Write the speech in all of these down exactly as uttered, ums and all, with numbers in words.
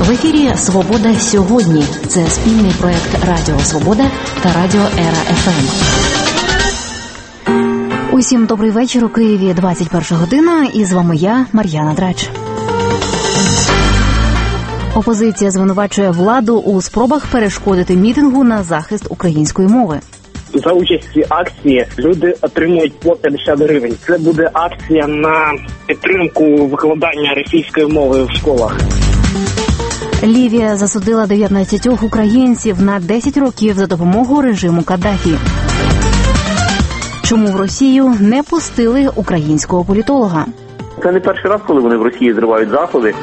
В ефірі «Свобода сьогодні». Це спільний проект Радіо Свобода та Радіо Ера еф ем. Усім добрий вечір. У Києві двадцять перша година. І з вами я, Мар'яна Драч. Опозиція звинувачує владу у спробах перешкодити мітингу на захист української мови. За участі акції люди отримують по п'ятдесят гривень. Це буде акція на підтримку викладання російської мови в школах. Лівія засудила дев'ятнадцятьох українців на десять років за допомогу режиму Каддафі. Чому в Росію не пустили українського політолога? Це не перший раз, коли вони в Росії зривають заходи.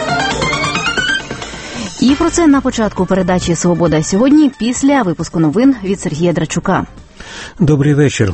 І про це на початку передачі «Свобода сьогодні» після випуску новин від Сергія Драчука. Добрий вечір.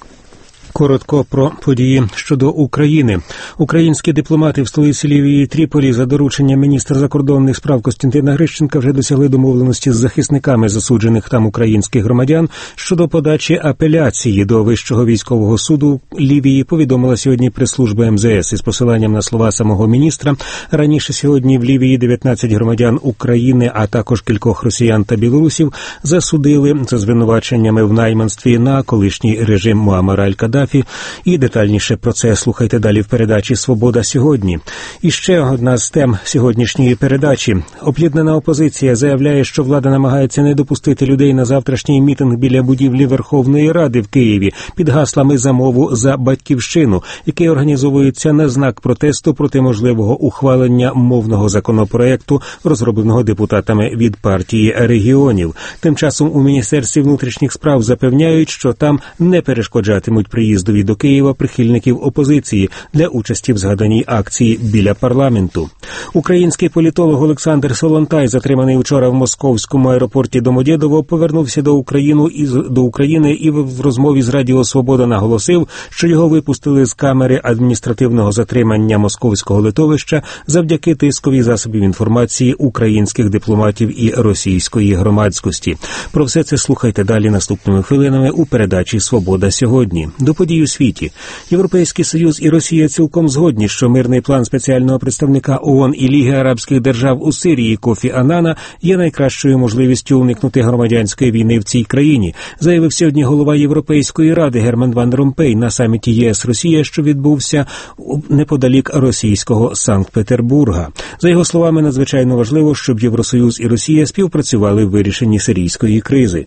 Коротко про події щодо України. Українські дипломати в столиці Лівії Тріполі за дорученням міністра закордонних справ Костянтина Грищенка вже досягли домовленості з захисниками засуджених там українських громадян щодо подачі апеляції до Вищого військового суду Лівії, повідомила сьогодні прес-служба ем зе ес із посиланням на слова самого міністра. Раніше сьогодні в Лівії дев'ятнадцять громадян України, а також кількох росіян та білорусів засудили за звинуваченнями в найманстві на колишній режим Муаммара аль-Каддафі. І детальніше про це слухайте далі в передачі «Свобода сьогодні». І ще одна з тем сьогоднішньої передачі. Об'єднана опозиція заявляє, що влада намагається не допустити людей на завтрашній мітинг біля будівлі Верховної Ради в Києві під гаслами «За мову, за батьківщину», який організовується на знак протесту проти можливого ухвалення мовного законопроекту, розробленого депутатами від партії регіонів. Тим часом у Міністерстві внутрішніх справ запевняють, що там не перешкоджатимуть приїзду до Києва прихильників опозиції для участі в згаданій акції біля парламенту. Український політолог Олександр Солонтай, затриманий вчора в московському аеропорті Домодєдово, повернувся до України і до України і в розмові з Радіо Свобода наголосив, що його випустили з камери адміністративного затримання московського литовища завдяки тисковій засобів інформації українських дипломатів і російської громадськості. Про все це слухайте далі наступними хвилинами у передачі «Свобода сьогодні». До подій у світі. Європейський Союз і Росія цілком згодні, що мирний план спеціального представника ООН і Ліги арабських держав у Сирії Кофі Аннана є найкращою можливістю уникнути громадянської війни в цій країні, заявив сьогодні голова Європейської ради Герман Ван Ромпей на саміті ЄС-Росія, що відбувся неподалік російського Санкт-Петербурга. За його словами, надзвичайно важливо, щоб Євросоюз і Росія співпрацювали в вирішенні сирійської кризи.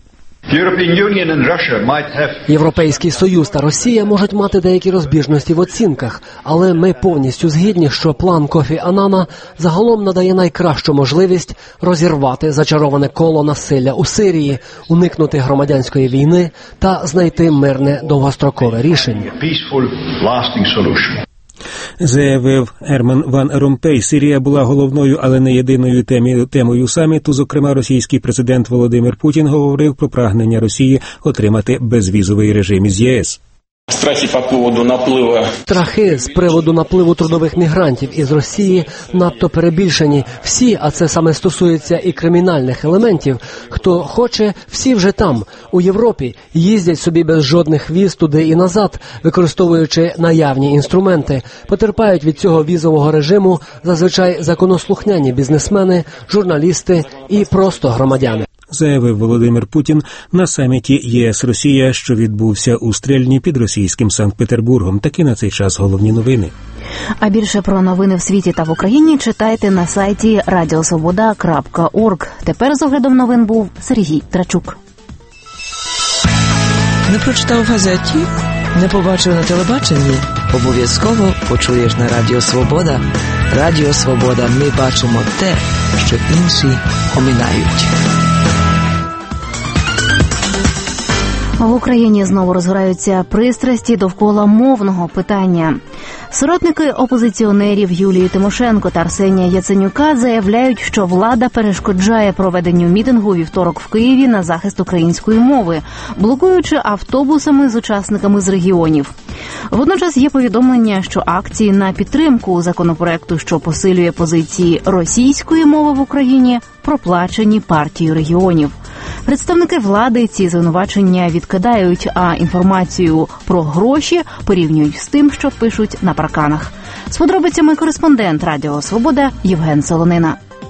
Європейський Союз та Росія можуть мати деякі розбіжності в оцінках, але ми повністю згідні, що план Кофі Аннана загалом надає найкращу можливість розірвати зачароване коло насилля у Сирії, уникнути громадянської війни та знайти мирне довгострокове рішення. Заявив Герман Ван Ромпей. Сирія була головною, але не єдиною темою, темою саміту. Зокрема, російський президент Володимир Путін говорив про прагнення Росії отримати безвізовий режим із ЄС. Страхи по поводу напливу. Страхи з приводу напливу трудових мігрантів із Росії надто перебільшені. Всі, а це саме стосується і кримінальних елементів, хто хоче, всі вже там, у Європі, їздять собі без жодних віз туди і назад, використовуючи наявні інструменти. Потерпають від цього візового режиму зазвичай законослухняні бізнесмени, журналісти і просто громадяни. Заявив Володимир Путін на саміті ЄС-Росія, що відбувся у Стрельні під російським Санкт-Петербургом. Такі на цей час головні новини. А більше про новини в світі та в Україні читайте на сайті радіосвобода крапка орг. Тепер з оглядом новин був Сергій Драчук. Не прочитав в газеті? Не побачив на телебаченні? Обов'язково почуєш на Радіо Свобода. Радіо Свобода. Ми бачимо те, що інші оминають. В Україні знову розгораються пристрасті довкола мовного питання. Соратники опозиціонерів Юлії Тимошенко та Арсенія Яценюка заявляють, що влада перешкоджає проведенню мітингу у вівторок в Києві на захист української мови, блокуючи автобусами з учасниками з регіонів. Водночас є повідомлення, що акції на підтримку законопроекту, що посилює позиції російської мови в Україні, проплачені партією регіонів. Представники влади ці звинувачення відкидають, а інформацію про гроші порівнюють з тим, що пишуть на парканах. З подробицями кореспондент Радіо Свобода Євген Солонина.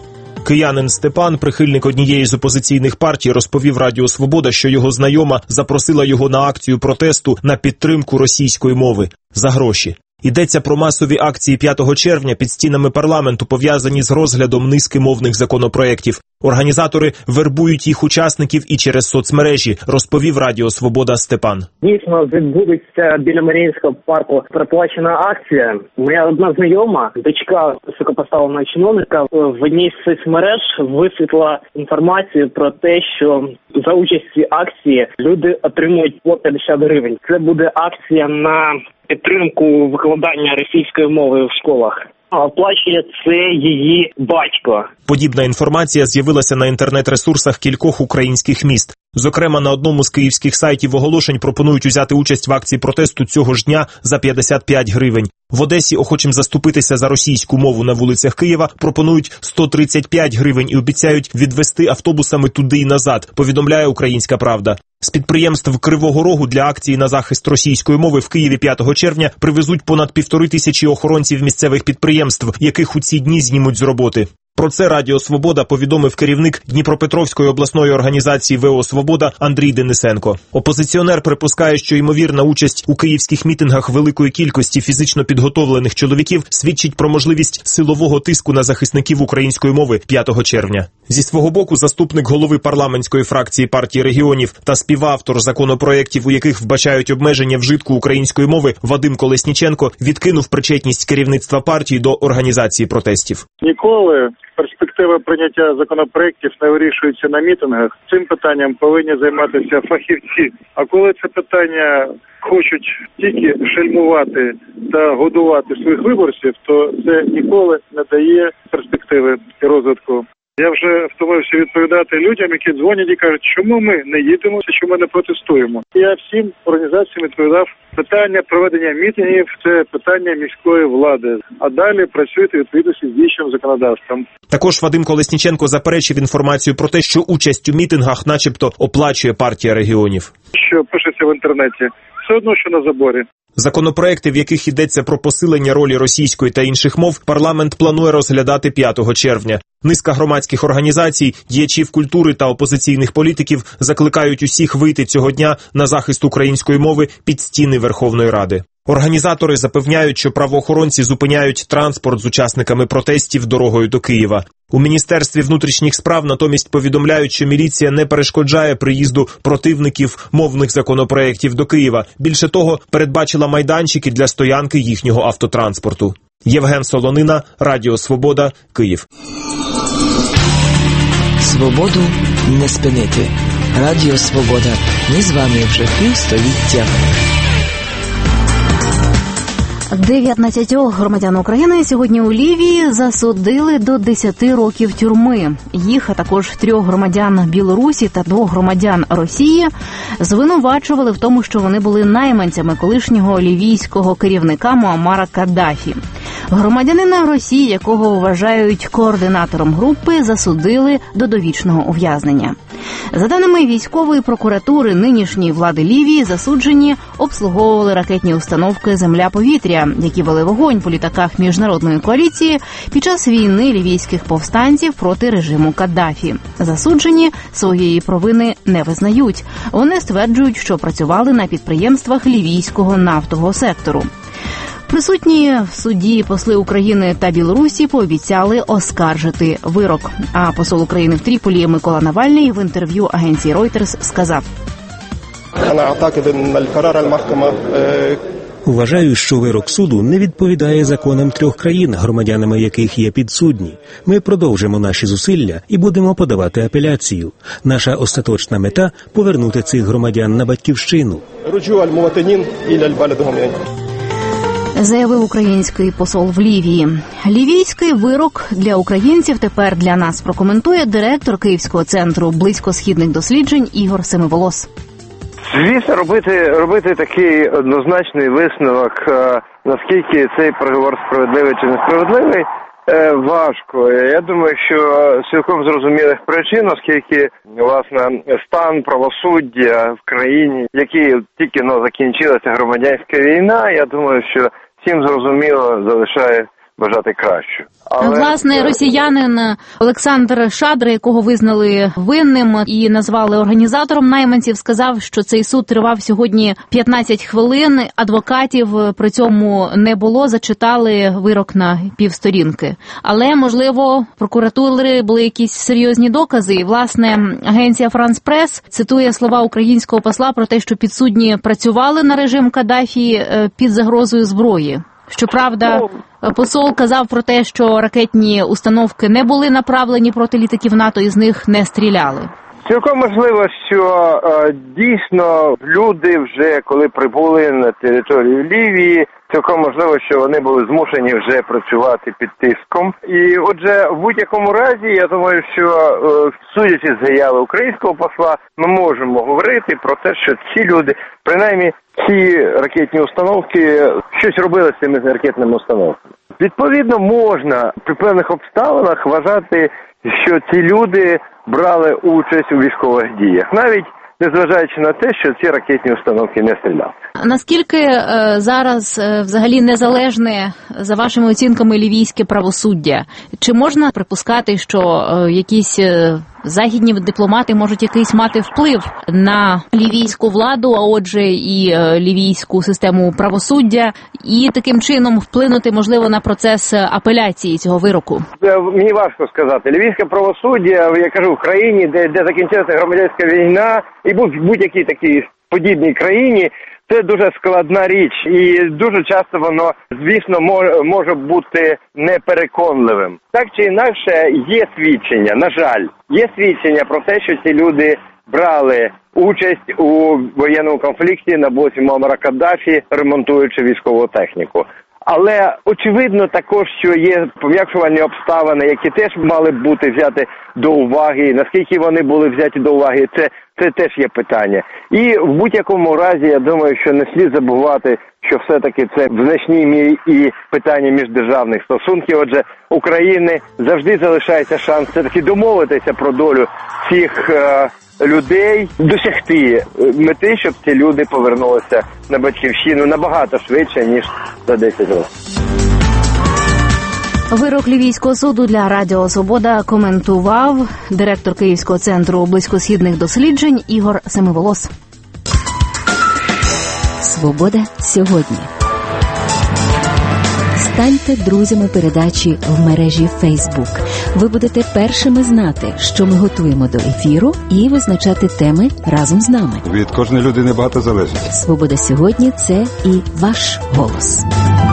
Киянин Степан, прихильник однієї з опозиційних партій, розповів Радіо Свобода, що його знайома запросила його на акцію протесту на підтримку російської мови за гроші. Йдеться про масові акції п'ятого червня під стінами парламенту, пов'язані з розглядом низки мовних законопроєктів. Організатори вербують їх учасників і через соцмережі, розповів Радіо Свобода Степан. Дійсно, відбудеться біля Маріїнського парку проплачена акція. Моя одна знайома, дочка високопоставленого чиновника, в одній з соцмереж висвітла інформацію про те, що за участі акції люди отримують по п'ятдесят гривень. Це буде акція на підтримку викладання російської мови в школах. Оплачує це її батько. Подібна інформація з'явилася на інтернет-ресурсах кількох українських міст. Зокрема, на одному з київських сайтів оголошень пропонують узяти участь в акції протесту цього ж дня за п'ятдесят п'ять гривень. В Одесі охочим заступитися за російську мову на вулицях Києва пропонують сто тридцять п'ять гривень і обіцяють відвести автобусами туди і назад, повідомляє «Українська правда». З підприємств Кривого Рогу для акції на захист російської мови в Києві п'ятого червня привезуть понад півтори тисячі охоронців місцевих підприємств, яких у ці дні знімуть з роботи. Про це Радіо Свобода повідомив керівник Дніпропетровської обласної організації ВО «Свобода» Андрій Денисенко. Опозиціонер припускає, що ймовірна участь у київських мітингах великої кількості фізично підготовлених чоловіків свідчить про можливість силового тиску на захисників української мови п'ятого червня. Зі свого боку, заступник голови парламентської фракції партії регіонів та співавтор законопроєктів, у яких вбачають обмеження вжитку української мови, Вадим Колесніченко відкинув причетність керівництва партії до організації протестів. Ніколи перспектива прийняття законопроєктів не вирішується на мітингах. Цим питанням повинні займатися фахівці. А коли це питання хочуть тільки шельмувати та годувати своїх виборців, то це ніколи не дає перспективи і розвитку. Я вже втомився відповідати людям, які дзвонять і кажуть, чому ми не їдемо, чому ми не протестуємо. Я всім організаціям відповідав, питання проведення мітингів – це питання міської влади, а далі працюйте відповідності з діючим законодавством. Також Вадим Колесніченко заперечив інформацію про те, що участь у мітингах начебто оплачує партія регіонів. Що пишеться в інтернеті, все одно, що на заборі. Законопроекти, в яких йдеться про посилення ролі російської та інших мов, парламент планує розглядати п'ятого червня. Низка громадських організацій, діячів культури та опозиційних політиків закликають усіх вийти цього дня на захист української мови під стіни Верховної Ради. Організатори запевняють, що правоохоронці зупиняють транспорт з учасниками протестів дорогою до Києва. У Міністерстві внутрішніх справ натомість повідомляють, що міліція не перешкоджає приїзду противників мовних законопроєктів до Києва. Більше того, передбачила майданчики для стоянки їхнього автотранспорту. Євген Солонина, Радіо Свобода, Київ. Свободу не спинити. Радіо Свобода. Ми з вами вже півстоліття. дев'ятнадцятьох громадян України сьогодні у Лівії засудили до десяти років тюрми. Їх, а також трьох громадян Білорусі та двох громадян Росії звинувачували в тому, що вони були найманцями колишнього лівійського керівника Муаммара Каддафі. Громадянина Росії, якого вважають координатором групи, засудили до довічного ув'язнення. За даними військової прокуратури, нинішньої влади Лівії засуджені обслуговували ракетні установки «Земля-повітря», які вели вогонь по літаках міжнародної коаліції під час війни лівійських повстанців проти режиму Каддафі. Засуджені своєї провини не визнають. Вони стверджують, що працювали на підприємствах лівійського нафтового сектору. Присутні в суді посли України та Білорусі пообіцяли оскаржити вирок. А посол України в Тріполі Микола Навальний в інтерв'ю агенції Reuters сказав: Вважаю, що вирок суду не відповідає законам трьох країн, громадянами яких є підсудні. Ми продовжимо наші зусилля і будемо подавати апеляцію. Наша остаточна мета – повернути цих громадян на батьківщину. Заявив український посол в Лівії. Лівійський вирок для українців тепер для нас прокоментує директор Київського центру близькосхідних досліджень Ігор Семиволос. Звісно, робити, робити такий однозначний висновок, наскільки цей приговор справедливий чи несправедливий, важко. Я думаю, що з цілком зрозумілих причин, оскільки, власне, стан правосуддя в країні, в якій тільки но закінчилася громадянська війна, я думаю, що всім зрозуміло залишає бажати кращого. Але... Власне, росіянин Олександр Шадра, якого визнали винним і назвали організатором найманців, сказав, що цей суд тривав сьогодні п'ятнадцять хвилин, адвокатів при цьому не було, зачитали вирок на півсторінки. Але, можливо, прокуратури були якісь серйозні докази. І, власне, агенція «Франс Прес» цитує слова українського посла про те, що підсудні працювали на режим Каддафі під загрозою зброї. Щоправда, посол казав про те, що ракетні установки не були направлені проти літаків НАТО і з них не стріляли. Цілком можливо, що е, дійсно люди вже, коли прибули на територію Лівії, цілком можливо, що вони були змушені вже працювати під тиском. І отже, в будь-якому разі, я думаю, що е, судячи з заяви українського посла, ми можемо говорити про те, що ці люди, принаймні ці ракетні установки, щось робили з цими ракетними установками. Відповідно, можна при певних обставинах вважати, що ці люди брали участь у військових діях, навіть незважаючи на те, що ці ракетні установки не стріляли. Наскільки е, зараз е, взагалі незалежне, за вашими оцінками, лівійське правосуддя? Чи можна припускати, що е, якісь е, західні дипломати можуть якийсь мати вплив на лівійську владу, а отже і е, лівійську систему правосуддя, і таким чином вплинути, можливо, на процес апеляції цього вироку? Мені важко сказати. Лівійське правосуддя, я кажу, в країні, де, де закінчилася громадянська війна, і будь-якій такій подібній країні, це дуже складна річ, і дуже часто воно, звісно, може, може бути непереконливим. Так чи інакше, є свідчення, на жаль, є свідчення про те, що ці люди брали участь у воєнному конфлікті на боці Муаммара Каддафі, ремонтуючи військову техніку. Але очевидно також, що є пом'якшувальні обставини, які теж мали б бути взяті до уваги. Наскільки вони були взяті до уваги, це, це теж є питання. І в будь-якому разі, я думаю, що не слід забувати, що все-таки це в значній мірі і питання міждержавних стосунків. Отже, України завжди залишається шанс все-таки домовитися про долю цих е, людей, досягти мети, щоб ці люди повернулися на батьківщину набагато швидше, ніж за десять років. Вирок Лівійського суду для Радіо Свобода коментував директор Київського центру близькосхідних досліджень Ігор Семиволос. Свобода сьогодні. Станьте друзями передачі в мережі Facebook. Ви будете першими знати, що ми готуємо до ефіру, і визначати теми разом з нами. Від кожної людини багато залежить. Свобода сьогодні – це і ваш голос.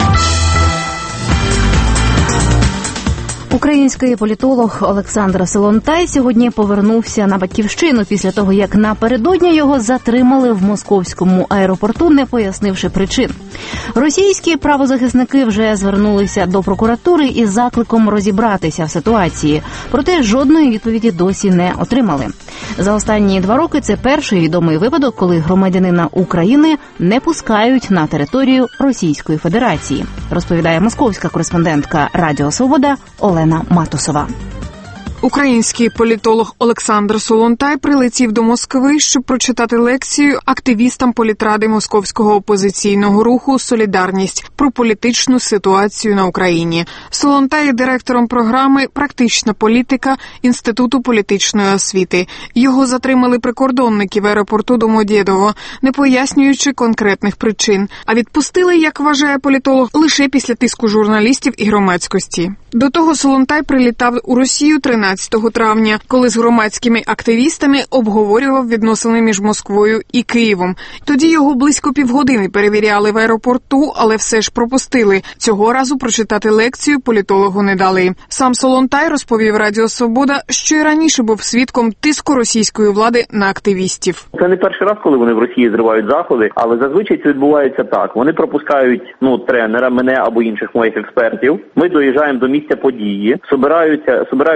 Український політолог Олександр Солонтай сьогодні повернувся на батьківщину після того, як напередодні його затримали в московському аеропорту, не пояснивши причин. Російські правозахисники вже звернулися до прокуратури із закликом розібратися в ситуації, проте жодної відповіді досі не отримали. За останні два роки це перший відомий випадок, коли громадянина України не пускають на територію Російської Федерації, розповідає московська кореспондентка Радіо Свобода Олена Матусова. Український політолог Олександр Солонтай прилетів до Москви, щоб прочитати лекцію активістам політради московського опозиційного руху «Солідарність» про політичну ситуацію на Україні. Солонтай є директором програми «Практична політика» Інституту політичної освіти. Його затримали прикордонники в аеропорту Домодєдово, не пояснюючи конкретних причин. А відпустили, як вважає політолог, лише після тиску журналістів і громадськості. До того Солонтай прилітав у Росію тринадцятого травня, коли з громадськими активістами обговорював відносини між Москвою і Києвом. Тоді його близько півгодини перевіряли в аеропорту, але все ж пропустили. Цього разу прочитати лекцію політологу не дали. Сам Солонтай розповів Радіо Свобода, що й раніше був свідком тиску російської влади на активістів. Це не перший раз, коли вони в Росії зривають заходи, але зазвичай це відбувається так. Вони пропускають, ну, тренера, мене або інших моїх експертів. Ми доїжджаємо до місця події, собираються, собираються люди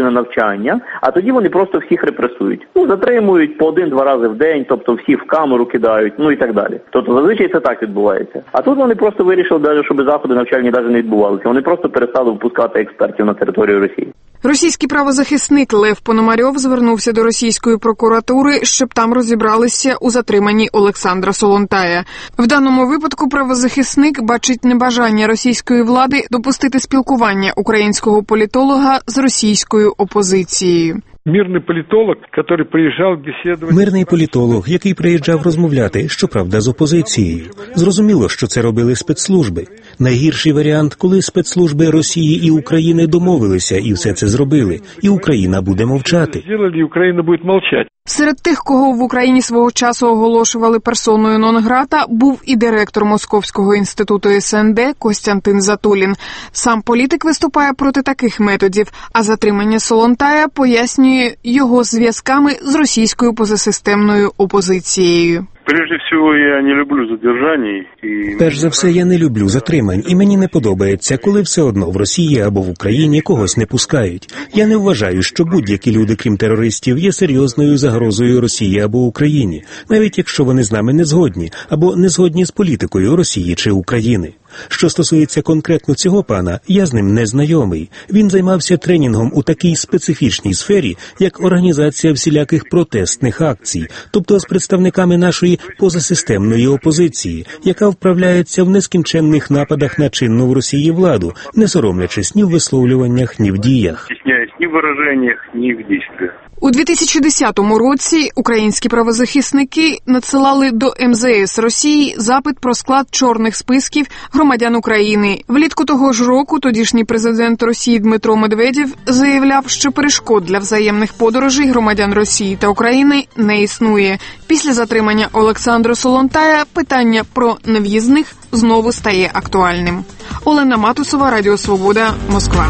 на навчання, а тоді вони просто всіх репресують. Ну, затримують по один-два рази в день, тобто всі в камеру кидають, ну і так далі. Тобто зазвичай це так відбувається. А тут вони просто вирішили, щоб заходи навчальні навіть не відбувалися. Вони просто перестали випускати експертів на територію Росії. Російський правозахисник Лев Пономарьов звернувся до російської прокуратури, щоб там розібралися у затриманні Олександра Солонтая. В даному випадку правозахисник бачить небажання російської влади допустити спілкування українського політолога з російською опозицією. Мирний політолог, який приїжджав бесідувати... Мирний політолог, який приїжджав розмовляти, щоправда, з опозицією. Зрозуміло, що це робили спецслужби. Найгірший варіант, коли спецслужби Росії і України домовилися і все це зробили, і Україна буде мовчати. Зробили, і Україна буде мовчати. Серед тих, кого в Україні свого часу оголошували персоною нон-грата, був і директор Московського інституту ес ен де Костянтин Затулін. Сам політик виступає проти таких методів, а затримання Солонтая пояснює його зв'язками з російською позасистемною опозицією. Прежде всего, я не люблю задержаний. І... Перш за все, я не люблю затримань, і мені не подобається, коли все одно в Росії або в Україні когось не пускають. Я не вважаю, що будь-які люди, крім терористів, є серйозною загрозою Росії або Україні, навіть якщо вони з нами не згодні, або не згодні з політикою Росії чи України. Що стосується конкретно цього пана, я з ним не знайомий. Він займався тренінгом у такій специфічній сфері, як організація всіляких протестних акцій, тобто з представниками нашої позасистемної опозиції, яка вправляється в нескінченних нападах на чинну в Росії владу, не соромлячись ні в висловлюваннях, ні в діях. Стісняюсь ні в вираженнях, ні в дійствах. У дві тисячі десятому році українські правозахисники надсилали до ем зе ес Росії запит про склад чорних списків громадян України. Влітку того ж року тодішній президент Росії Дмитро Медведєв заявляв, що перешкод для взаємних подорожей громадян Росії та України не існує. Після затримання Олександра Солонтая питання про нев'їзних знову стає актуальним. Олена Матусова, Радіо Свобода, Москва.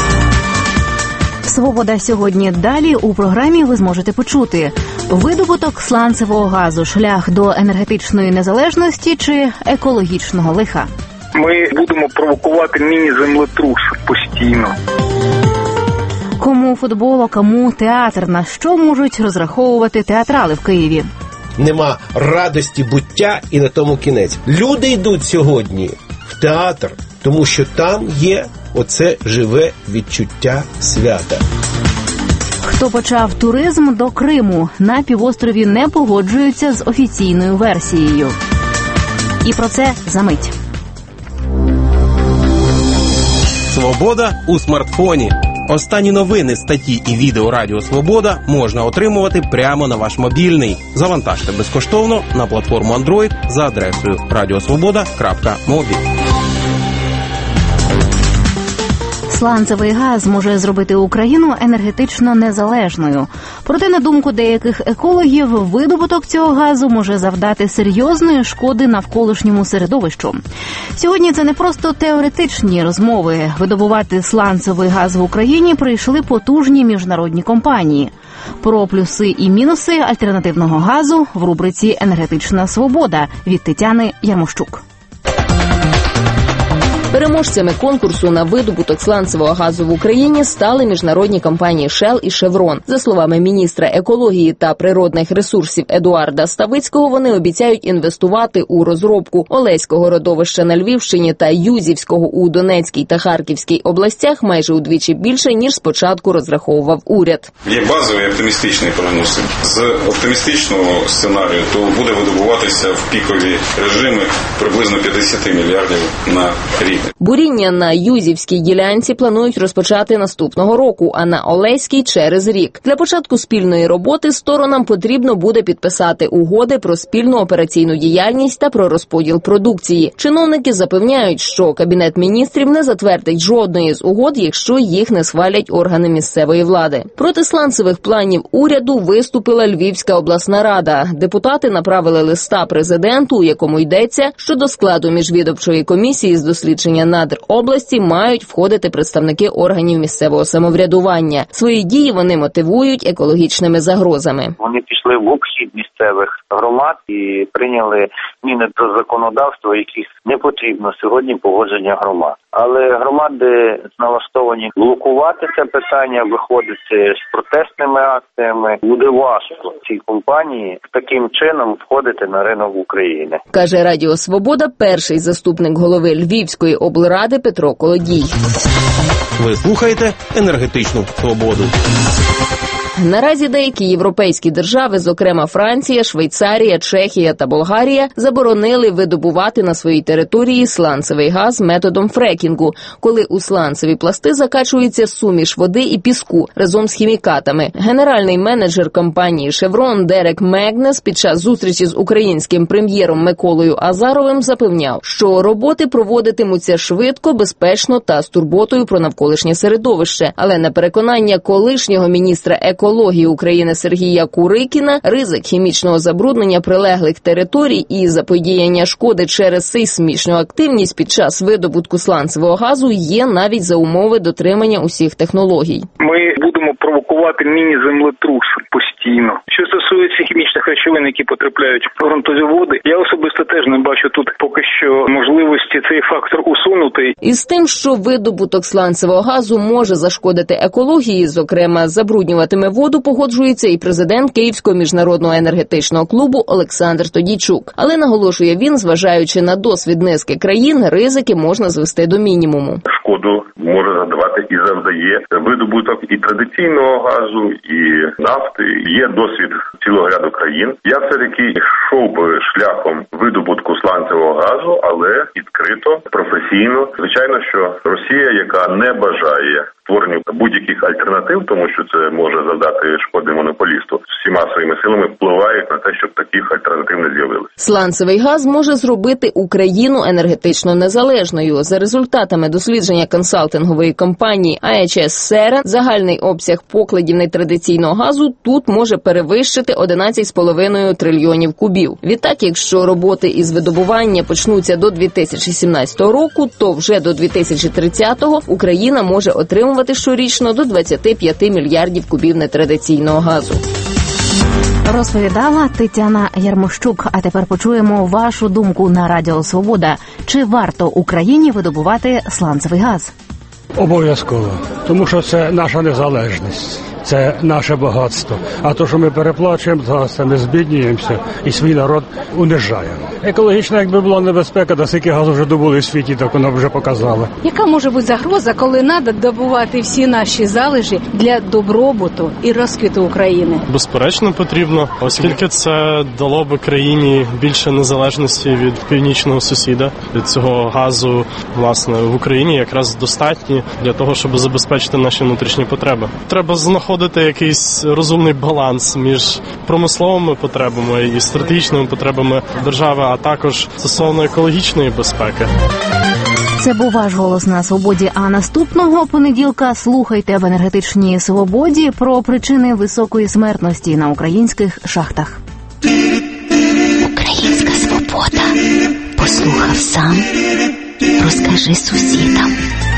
«Свобода сьогодні» далі у програмі ви зможете почути: видобуток сланцевого газу, шлях до енергетичної незалежності чи екологічного лиха. Ми будемо провокувати міні-землетрус постійно. Кому футбол, а кому театр? На що можуть розраховувати театрали в Києві? Нема радості буття і на тому кінець. Люди йдуть сьогодні в театр, тому що там є оце живе відчуття свята. Хто почав туризм до Криму? На півострові не погоджуються з офіційною версією. І про це за мить. Свобода у смартфоні. Останні новини, статті і відео Радіо Свобода можна отримувати прямо на ваш мобільний. Завантажте безкоштовно на платформу Android за адресою радіосвобода крапка мобі. Сланцевий газ може зробити Україну енергетично незалежною. Проте, на думку деяких екологів, видобуток цього газу може завдати серйозної шкоди навколишньому середовищу. Сьогодні це не просто теоретичні розмови. Видобувати сланцевий газ в Україні прийшли потужні міжнародні компанії. Про плюси і мінуси альтернативного газу в рубриці «Енергетична свобода» від Тетяни Ярмощук. Переможцями конкурсу на видобуток сланцевого газу в Україні стали міжнародні компанії Shell і Chevron. За словами міністра екології та природних ресурсів Едуарда Ставицького, вони обіцяють інвестувати у розробку Олеського родовища на Львівщині та Юзівського у Донецькій та Харківській областях майже удвічі більше, ніж спочатку розраховував уряд. Є базовий оптимістичний прогноз. З оптимістичного сценарію то буде видобуватися в пікові режими приблизно п'ятдесят мільярдів на рік. Буріння на Юзівській ділянці планують розпочати наступного року, а на Олеській – через рік. Для початку спільної роботи сторонам потрібно буде підписати угоди про спільну операційну діяльність та про розподіл продукції. Чиновники запевняють, що Кабінет міністрів не затвердить жодної з угод, якщо їх не схвалять органи місцевої влади. Проти сланцевих планів уряду виступила Львівська обласна рада. Депутати направили листа президенту, у якому йдеться, що до складу міжвідомчої комісії з дослідження забезпечення надр області мають входити представники органів місцевого самоврядування. Свої дії вони мотивують екологічними загрозами. Вони пішли в обхід місцевих громад і прийняли зміни до законодавства, яких не потрібно сьогодні погодження громад. Але громади налаштовані блокувати це питання, виходити з протестними акціями. Буде важко цій компанії таким чином входити на ринок України. Каже Радіо Свобода перший заступник голови Львівської облради Петро Колодій. Ви слухаєте енергетичну свободу. Наразі деякі європейські держави, зокрема Франція, Швейцарія, Чехія та Болгарія, заборонили видобувати на своїй території сланцевий газ методом фрекінгу, коли у сланцеві пласти закачується суміш води і піску разом з хімікатами. Генеральний менеджер компанії «Шеврон» Дерек Мегнес під час зустрічі з українським прем'єром Миколою Азаровим запевняв, що роботи проводитимуться швидко, безпечно та з турботою про навколишнє середовище. Але на переконання колишнього міністра екології екології України Сергія Курикіна, ризик хімічного забруднення прилеглих територій і заподіяння шкоди через сейсмічну активність під час видобутку сланцевого газу є навіть за умови дотримання усіх технологій. Ми будемо провокувати міні-землетрус постійно. Що стосується хімічних речовин, які потрапляють в ґрунтові води, я особисто теж не бачу тут поки що можливості цей фактор усунути. Із тим, що видобуток сланцевого газу може зашкодити екології, зокрема забруднюватиме воду, погоджується і президент Київського міжнародного енергетичного клубу Олександр Тодійчук. Але, наголошує він, зважаючи на досвід низки країн, ризики можна звести до мінімуму. Шкоду може завдавати і завдає видобуток і традиційного газу, і нафти. Є досвід цілого ряду країн. Я все-таки йшов би шляхом видобутку сланцевого газу, але відкрито, професійно. Звичайно, що Росія, яка не бажає створення будь-яких альтернатив, тому що це може завдати шкоди монополісту, всіма своїми силами впливають на те, щоб таких альтернатив не з'явилось. Сланцевий газ може зробити Україну енергетично незалежною. За результатами дослідження консалтингової компанії ай ейч ес Сера, загальний обсяг покладів нетрадиційного газу тут може перевищити одинадцять з половиною трильйонів кубів. Відтак, якщо роботи із видобування почнуться до дві тисячі сімнадцятого року, то вже до дві тисячі тридцятого Україна може отримувати щорічно до двадцять п'ять мільярдів кубів нетрадиційного газу. Розповідала Тетяна Ярмощук. А тепер почуємо вашу думку на Радіо Свобода. Чи варто Україні видобувати сланцевий газ? Обов'язково. Тому що це наша незалежність. Це наше багатство. А то, що ми переплачуємо, то це ми збіднюємося і свій народ унижаємо. Екологічна, якби була небезпека, то скільки газу вже добули в світі, так воно вже показало. Яка може бути загроза, коли треба добувати всі наші залежі для добробуту і розквіту України? Безперечно, потрібно, оскільки це дало би країні більше незалежності від північного сусіда. Від цього газу, власне, в Україні якраз достатньо для того, щоб забезпечити наші внутрішні потреби. Треба знаходити якийсь розумний баланс між промисловими потребами і стратегічними потребами держави, а також стосовно екологічної безпеки. Це був ваш голос на Свободі. А наступного понеділка слухайте в енергетичній свободі про причини високої смертності на українських шахтах. Українська свобода. Послухав сам, розкажи сусідам.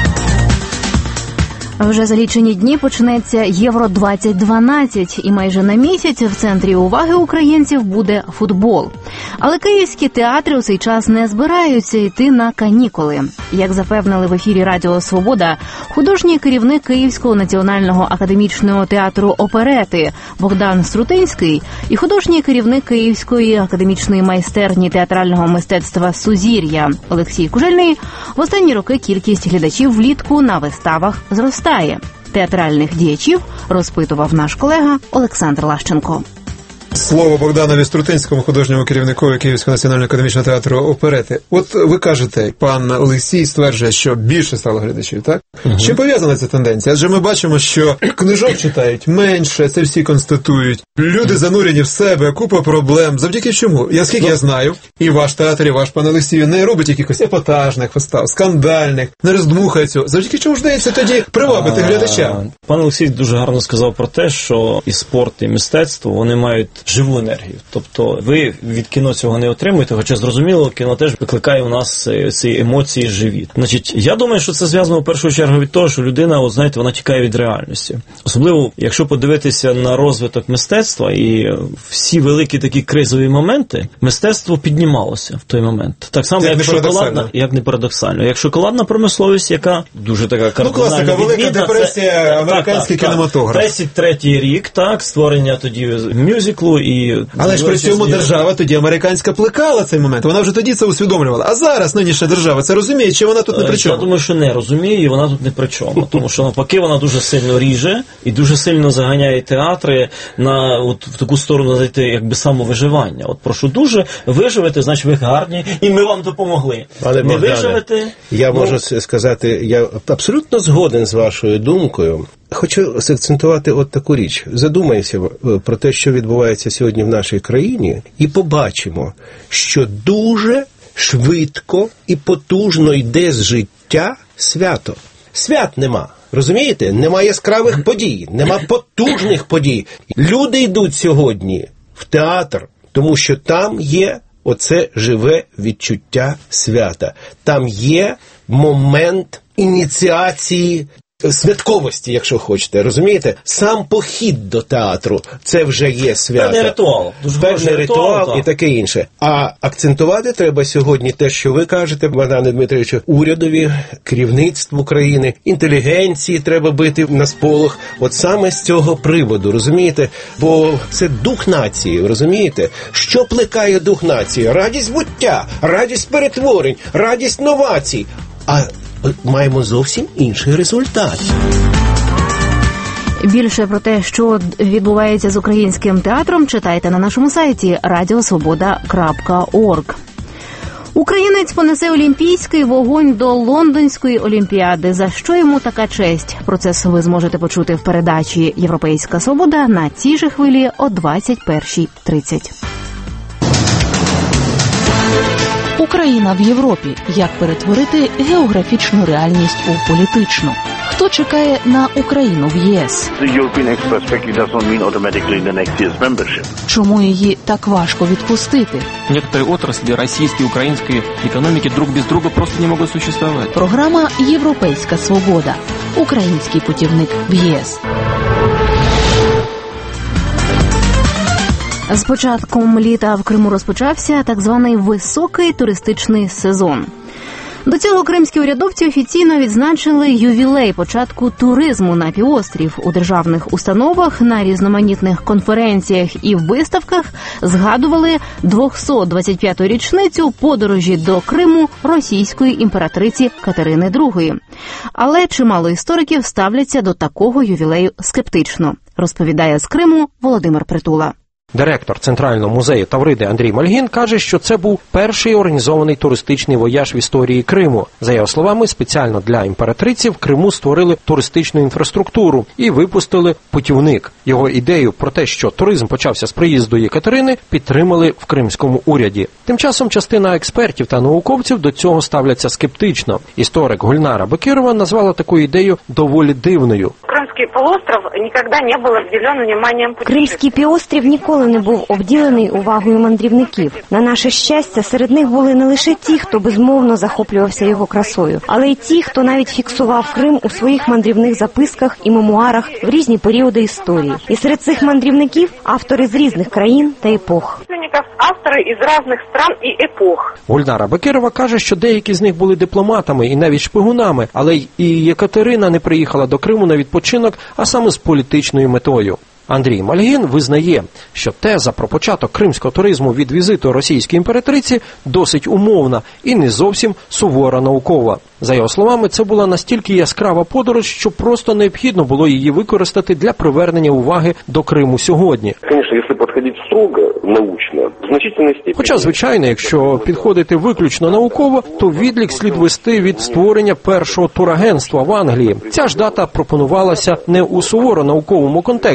Вже за лічені дні почнеться Євро двадцять дванадцять, і майже на місяць в центрі уваги українців буде футбол. Але київські театри у цей час не збираються йти на канікули. Як запевнили в ефірі Радіо Свобода, художній керівник Київського національного академічного театру оперети Богдан Струтинський і художній керівник Київської академічної майстерні театрального мистецтва «Сузір'я» Олексій Кужельний, в останні роки кількість глядачів влітку на виставах зростає. Театральних діячів розпитував наш колега Олександр Лащенко. Слово Богданові Струтинському, художньому керівнику Київського національного академічного театру оперети. От ви кажете, пан Олексій стверджує, що більше стало глядачів, так? Угу. Чим пов'язана ця тенденція? Адже ми бачимо, що книжок читають менше, це всі констатують. Люди занурені в себе, купа проблем. Завдяки чому? Я скільки ну, я знаю, і ваш театр, і ваш пан Олексій не робить якихось епатажних вистав, скандальних, не роздмухає цього. Завдяки чому ж дається тоді привабити глядача? Пан Олексій дуже гарно сказав про те, що і спорт, і мистецтво, вони мають живу енергію. Тобто ви від кіно цього не отримуєте, хоча зрозуміло, кіно теж викликає у нас ці емоції живі. Значить, я думаю, що це зв'язано в першу чергу від того, що людина, от знаєте, вона тікає від реальності. Особливо, якщо подивитися на розвиток мистецтва і всі великі такі кризові моменти, мистецтво піднімалося в той момент. Так само, як, як шоколадна, як не парадоксально, як шоколадна промисловість, яка дуже така кардинально відмінна. Ну, класика, велика депресія, це, американський так, так, кінематограф. тридцять третій рік, так, створення тоді мюзиклу і... Але ж при цьому держава тоді американська плекала цей момент. Вона вже тоді це усвідомлювала. А зараз нинішня держава це розуміє, чи вона тут не при чому? Я думаю, що не розуміє, і вона тут не при чому. Тому що навпаки вона дуже сильно ріже і дуже сильно заганяє театри на от в таку сторону зайти, якби самовиживання. От прошу дуже виживете, значить ви гарні, і ми вам допомогли. Але, не Богдане, виживете. Я ну... можу сказати, я абсолютно згоден з вашою думкою. Хочу закцентувати от таку річ. Задумайся про те, що відбувається сьогодні в нашій країні, і побачимо, що дуже швидко і потужно йде з життя свято. Свят нема. Розумієте? Нема яскравих подій, нема потужних подій. Люди йдуть сьогодні в театр, тому що там є оце живе відчуття свята. Там є момент ініціації святковості, якщо хочете, розумієте? Сам похід до театру – це вже є свято. Певний ритуал. Дуже Певний ритуал, ритуал і таке інше. А акцентувати треба сьогодні те, що ви кажете, Богдане Дмитровичу, урядові, керівництву країни, інтелігенції треба бити на сполох. От саме з цього приводу, розумієте? Бо це дух нації, розумієте? Що плекає дух нації? Радість буття, радість перетворень, радість новацій. А маємо зовсім інший результат. Більше про те, що відбувається з українським театром, читайте на нашому сайті радіо свобода крапка орг. Українець понесе олімпійський вогонь до Лондонської олімпіади. За що йому така честь? Про це ви зможете почути в передачі «Європейська свобода» на цій же хвилі о двадцять першій тридцять. Україна в Європі. Як перетворити географічну реальність у політичну? Хто чекає на Україну в ЄС? Чому її так важко відпустити? Некоторые отрасли российской и украинской экономики друг без друга просто не могут существовать. Програма «Європейська свобода». Український путівник в ЄС. З початком літа в Криму розпочався так званий високий туристичний сезон. До цього кримські урядовці офіційно відзначили ювілей початку туризму на півострів. У державних установах, на різноманітних конференціях і виставках згадували двохсот двадцять п'яту річницю подорожі до Криму російської імператриці Катерини другої. Але чимало істориків ставляться до такого ювілею скептично, розповідає з Криму Володимир Притула. Директор Центрального музею Тавриди Андрій Мальгін каже, що це був перший організований туристичний вояж в історії Криму. За його словами, спеціально для імператриці в Криму створили туристичну інфраструктуру і випустили путівник. Його ідею про те, що туризм почався з приїзду Єкатерини, підтримали в кримському уряді. Тим часом частина експертів та науковців до цього ставляться скептично. Історик Гульнара Бекірова назвала таку ідею доволі дивною. Кримський півострів ніколи не був обділений увагою путешественників. Кримський півострів ніколи не був обділений увагою мандрівників. На наше щастя, серед них були не лише ті, хто безмовно захоплювався його красою, але й ті, хто навіть фіксував Крим у своїх мандрівних записках і мемуарах в різні періоди історії. І серед цих мандрівників автори з різних країн та епох. Автори із різних стран і епох. Гульнара Бекірова каже, що деякі з них були дипломатами і навіть шпигунами, але й і Єкатерина не приїхала до Криму на відпочинок, а саме з політичною метою. Андрій Мальгін визнає, що теза про початок кримського туризму від візиту російської імператриці досить умовна і не зовсім сувора наукова. За його словами, це була настільки яскрава подорож, що просто необхідно було її використати для привернення уваги до Криму сьогодні. Звісно, якщо підходити строго, научно, в значительній степені. Хоча, звичайно, якщо підходити виключно науково, то відлік слід вести від створення першого турагентства в Англії. Ця ж дата пропонувалася не у суворо науковому контексті,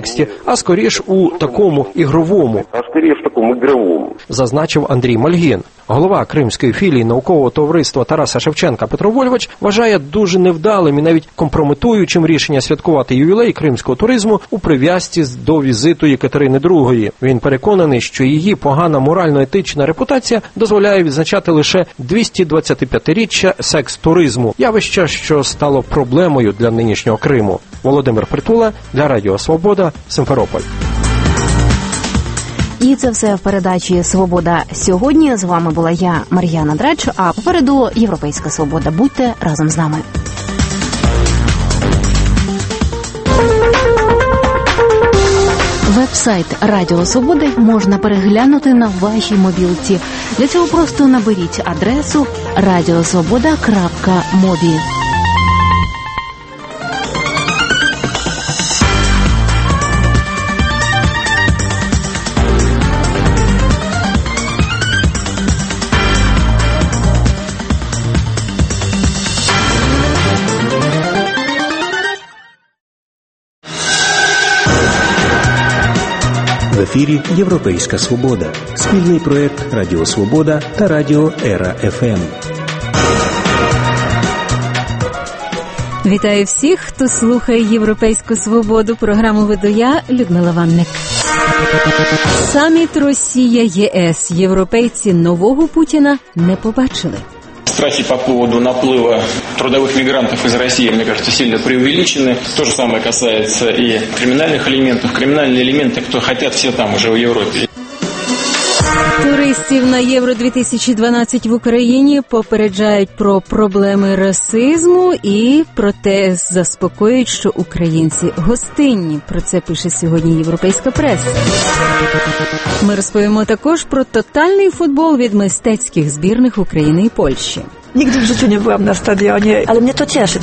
а скоріш у такому ігровому. А скоріше в такому ігровому. Зазначив Андрій Мальгін. Голова Кримської філії наукового товариства Тараса Шевченка Петро Вольвач вважає дуже невдалим і навіть компрометуючим рішення святкувати ювілей кримського туризму у прив'язці до візиту Єкатерини другої. Він переконаний, що її погана морально-етична репутація дозволяє відзначати лише двісті двадцятип'ятиріччя секс-туризму, явище, що стало проблемою для нинішнього Криму. Володимир Притула для Радіо Свобода, Симферополь. І це все в передачі «Свобода сьогодні». З вами була я, Мар'яна Драч, а попереду «Європейська свобода». Будьте разом з нами. Веб-сайт Радіо Свободи можна переглянути на вашій мобілці. Для цього просто наберіть адресу радіосвобода крапка мобі. В ефірі «Європейська свобода» – спільний проєкт Радіо Свобода та Радіо Ера еф ем. Вітаю всіх, хто слухає «Європейську свободу». Програму веду я, Людмила Ванник. Саміт Росія-ЄС. Європейці нового Путіна не побачили. Страхи по поводу наплыва трудовых мигрантов из России, мне кажется, сильно преувеличены. То же самое касается и криминальных элементов. Криминальные элементы, кто хотят, все там уже в Европе. Туристів на Євро дві тисячі дванадцять в Україні попереджають про проблеми расизму і проте заспокоюють, що українці гостинні. Про це пише сьогодні європейська преса. Ми розповімо також про тотальний футбол від мистецьких збірних України і Польщі. Nigdy w życiu nie byłam na stadionie, ale mnie to cieszy.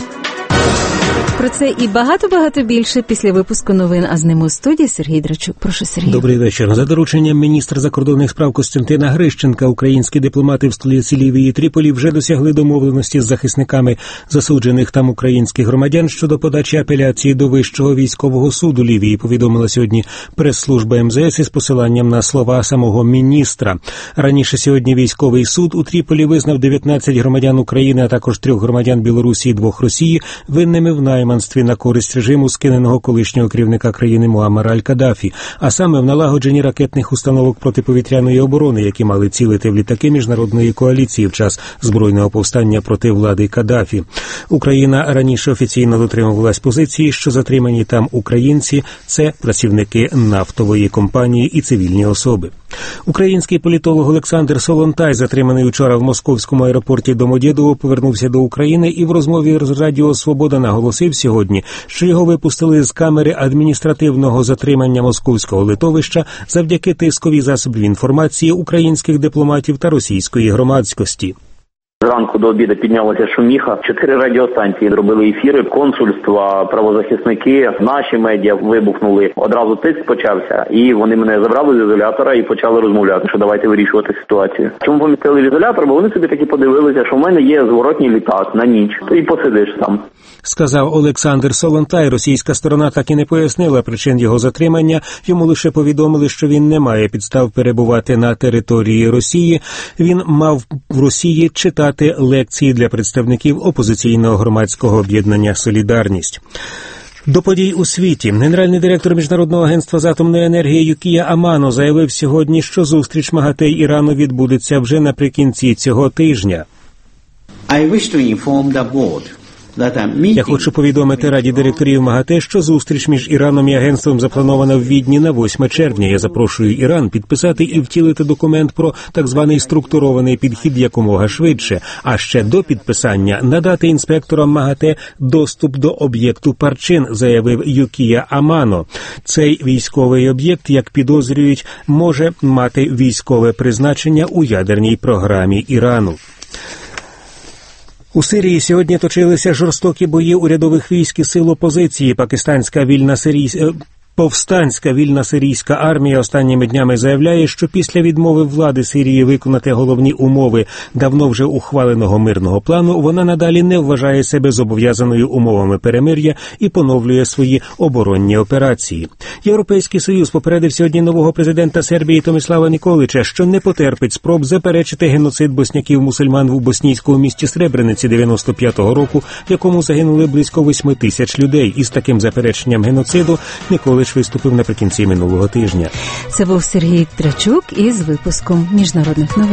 Про це і багато-багато більше після випуску новин, а з ними у студії Сергій Драчук. Прошу, Сергій. Добрий вечір. За дорученням міністра закордонних справ Костянтина Грищенка, українські дипломати в столиці Лівії і Тріполі вже досягли домовленості з захисниками засуджених там українських громадян щодо подачі апеляції до Вищого військового суду Лівії, повідомила сьогодні прес-служба ем зе ес із посиланням на слова самого міністра. Раніше сьогодні військовий суд у Тріполі визнав дев'ятнадцять громадян України, а також трьох громадян Білорусі і двох Росії винними в найманстві на користь режиму, скиненого колишнього керівника країни Муаммара аль-Каддафі, а саме в налагодженні ракетних установок протиповітряної оборони, які мали цілити в літаки міжнародної коаліції в час збройного повстання проти влади Каддафі. Україна раніше офіційно дотримувалась позиції, що затримані там українці – це працівники нафтової компанії і цивільні особи. Український політолог Олександр Солонтай, затриманий вчора в московському аеропорті Домодєдово, повернувся до України і в розмові з Радіо Свобода наголосив сьогодні, що його випустили з камери адміністративного затримання московського литовища завдяки тисковій засобів інформації українських дипломатів та російської громадськості. Зранку до обіду піднялася шуміха. Чотири радіостанції робили ефіри, консульства, правозахисники, наші медіа вибухнули. Одразу тиск почався, і вони мене забрали з ізолятора і почали розмовляти, що давайте вирішувати ситуацію. Чому помістили в ізолятор? Бо вони собі таки подивилися, що в мене є зворотній літак на ніч, то і посидиш там. Сказав Олександр Солонтай. Російська сторона так і не пояснила причин його затримання. Йому лише повідомили, що він не має підстав перебувати на території Росії. Він мав в Росії читати лекції для представників опозиційного громадського об'єднання «Солідарність». До подій у світі. Генеральний директор Міжнародного агентства з атомної енергії Юкія Амано заявив сьогодні, що зустріч МАГАТЕ і Ірану відбудеться вже наприкінці цього тижня. I wish to inform the board. Я хочу повідомити Раді директорів МАГАТЕ, що зустріч між Іраном і агентством запланована в Відні на восьме червня. Я запрошую Іран підписати і втілити документ про так званий структурований підхід якомога швидше, а ще до підписання надати інспекторам МАГАТЕ доступ до об'єкту Парчин, заявив Юкія Амано. Цей військовий об'єкт, як підозрюють, може мати військове призначення у ядерній програмі Ірану. У Сирії сьогодні точилися жорстокі бої урядових військ і сил опозиції. Пакистанська вільна сирійська... Повстанська вільна сирійська армія останніми днями заявляє, що після відмови влади Сирії виконати головні умови давно вже ухваленого мирного плану, вона надалі не вважає себе зобов'язаною умовами перемир'я і поновлює свої оборонні операції. Європейський Союз попередив сьогодні нового президента Сербії Томіслава Ніколича, що не потерпить спроб заперечити геноцид босняків-мусульман в боснійському місті Сребрениці дев'яносто п'ятого року, в якому загинули близько восьми тисяч людей. І з таким запереченням геноциду Ніколич виступив наприкінці минулого тижня. Це був Сергій Трачук із випуском міжнародних новин.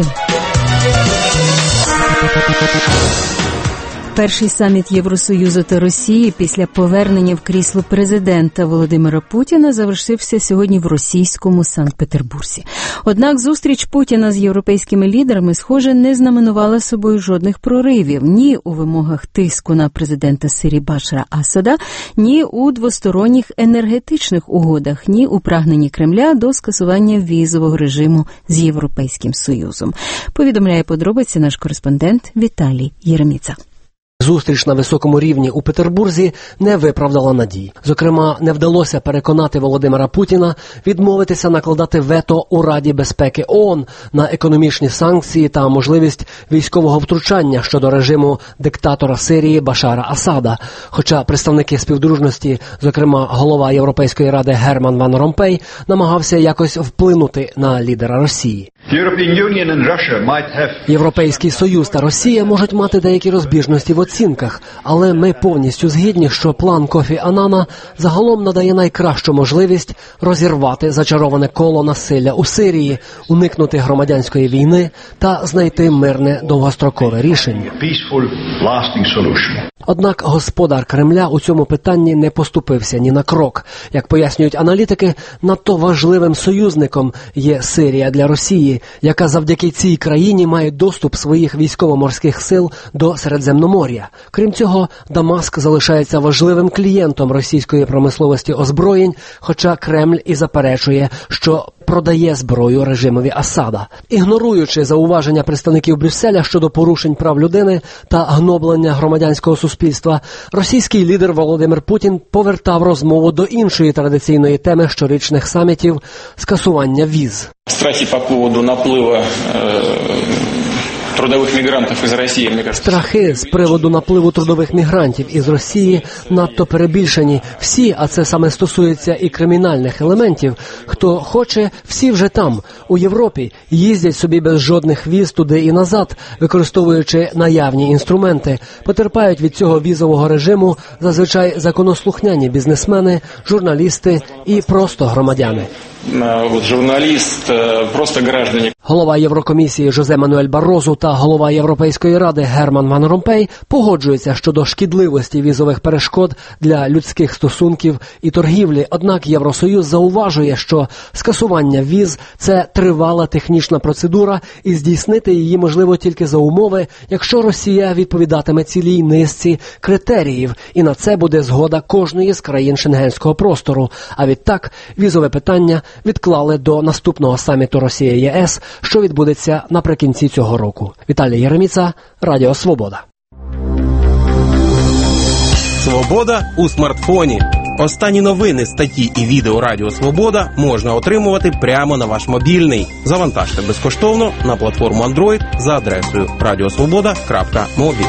Перший саміт Євросоюзу та Росії після повернення в крісло президента Володимира Путіна завершився сьогодні в російському Санкт-Петербурзі. Однак зустріч Путіна з європейськими лідерами, схоже, не знаменувала собою жодних проривів ні у вимогах тиску на президента Сирії Башара Асада, ні у двосторонніх енергетичних угодах, ні у прагненні Кремля до скасування візового режиму з Європейським Союзом. Повідомляє подробиці наш кореспондент Віталій Єреміца. Зустріч на високому рівні у Петербурзі не виправдала надій. Зокрема, не вдалося переконати Володимира Путіна відмовитися накладати вето у Раді безпеки ООН на економічні санкції та можливість військового втручання щодо режиму диктатора Сирії Башара Асада. Хоча представники співдружності, зокрема голова Європейської ради Герман Ван Ромпей, намагався якось вплинути на лідера Росії. Європейський Союз та Росія можуть мати деякі розбіжності в оцінках, але ми повністю згідні, що план Кофі Аннана загалом надає найкращу можливість розірвати зачароване коло насилля у Сирії, уникнути громадянської війни та знайти мирне довгострокове рішення. Однак господар Кремля у цьому питанні не поступився ні на крок. Як пояснюють аналітики, надто важливим союзником є Сирія для Росії, яка завдяки цій країні має доступ своїх військово-морських сил до Середземномор'я. Крім цього, Дамаск залишається важливим клієнтом російської промисловості озброєнь, хоча Кремль і заперечує, що продає зброю режимові Асада. Ігноруючи зауваження представників Брюсселя щодо порушень прав людини та гноблення громадянського суспільства, російський лідер Володимир Путін повертав розмову до іншої традиційної теми щорічних самітів – скасування віз. Страхи по поводу наплива трудових мігрантів із Росії, мені кажуть. Страхи з приводу напливу трудових мігрантів із Росії надто перебільшені. Всі, а це саме стосується і кримінальних елементів, хто хоче, всі вже там, у Європі, їздять собі без жодних віз туди і назад, використовуючи наявні інструменти. Потерпають від цього візового режиму зазвичай законослухняні бізнесмени, журналісти і просто громадяни. От журналіст, просто граждані. Голова Єврокомісії Жозе Мануель Баррозу та голова Європейської ради Герман Ван Ромпей погоджуються щодо шкідливості візових перешкод для людських стосунків і торгівлі. Однак Євросоюз зауважує, що скасування віз – це тривала технічна процедура і здійснити її можливо тільки за умови, якщо Росія відповідатиме цілій низці критеріїв, і на це буде згода кожної з країн шенгенського простору. А відтак візове питання відклали до наступного саміту Росія-ЄС, що відбудеться наприкінці цього року. Віталій Єреміца, Радіо Свобода. Свобода у смартфоні. Останні новини, статті і відео Радіо Свобода можна отримувати прямо на ваш мобільний. Завантажте безкоштовно на платформу Android за адресою радіосвобода крапка мобі.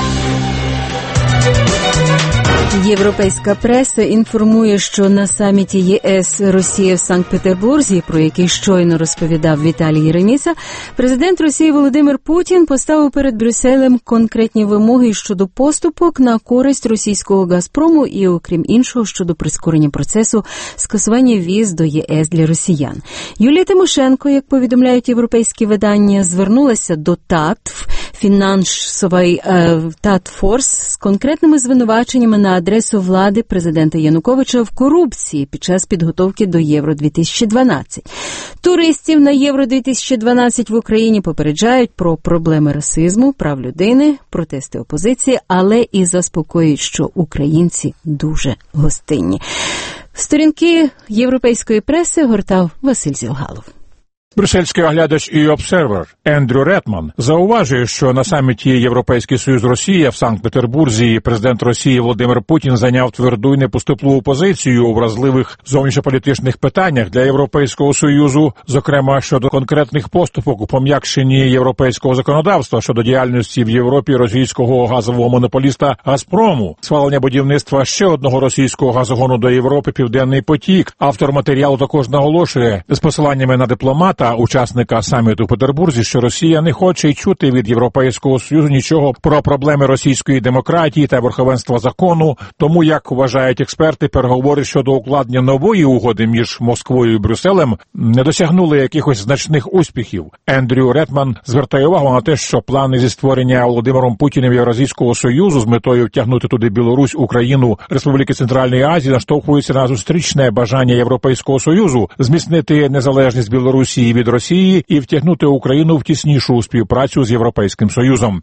Європейська преса інформує, що на саміті ЄС Росія в Санкт-Петербурзі, про який щойно розповідав Віталій Єреміца, президент Росії Володимир Путін поставив перед Брюсселем конкретні вимоги щодо поступок на користь російського «Газпрому» і, окрім іншого, щодо прискорення процесу скасування віз до ЄС для росіян. Юлія Тимошенко, як повідомляють європейські видання, звернулася до ТАТФ, фінансової е, ТАТФорс, з конкретними звинуваченнями на адресу влади президента Януковича в корупції під час підготовки до Євро дві тисячі дванадцять. Туристів на Євро дві тисячі дванадцять в Україні попереджають про проблеми расизму, прав людини, протести опозиції, але і заспокоюють, що українці дуже гостинні. Сторінки європейської преси гортав Василь Зілгалов. Брюссельський оглядач і обсервер Ендрю Ретман зауважує, що на саміті Європейський Союз Росія в Санкт-Петербурзі президент Росії Володимир Путін зайняв тверду і непоступливу позицію у вразливих зовнішньополітичних питаннях для Європейського Союзу, зокрема щодо конкретних поступок у пом'якшенні європейського законодавства щодо діяльності в Європі російського газового монополіста «Газпрому», схвалення будівництва ще одного російського газогону до Європи «Південний потік». Автор матеріалу також наголошує з посиланнями на дипломата, учасника саміту в Петербурзі, що Росія не хоче й чути від Європейського Союзу нічого про проблеми російської демократії та верховенства закону, тому, як вважають експерти, переговори щодо укладення нової угоди між Москвою і Брюсселем не досягнули якихось значних успіхів. Ендрю Ретман звертає увагу на те, що плани зі створення Володимиром Путіним Євразійського Союзу з метою втягнути туди Білорусь, Україну, Республіки Центральної Азії наштовхуються на зустрічне бажання Європейського Союзу зміцнити незалежність Білорусі від Росії і втягнути Україну в тіснішу співпрацю з Європейським Союзом.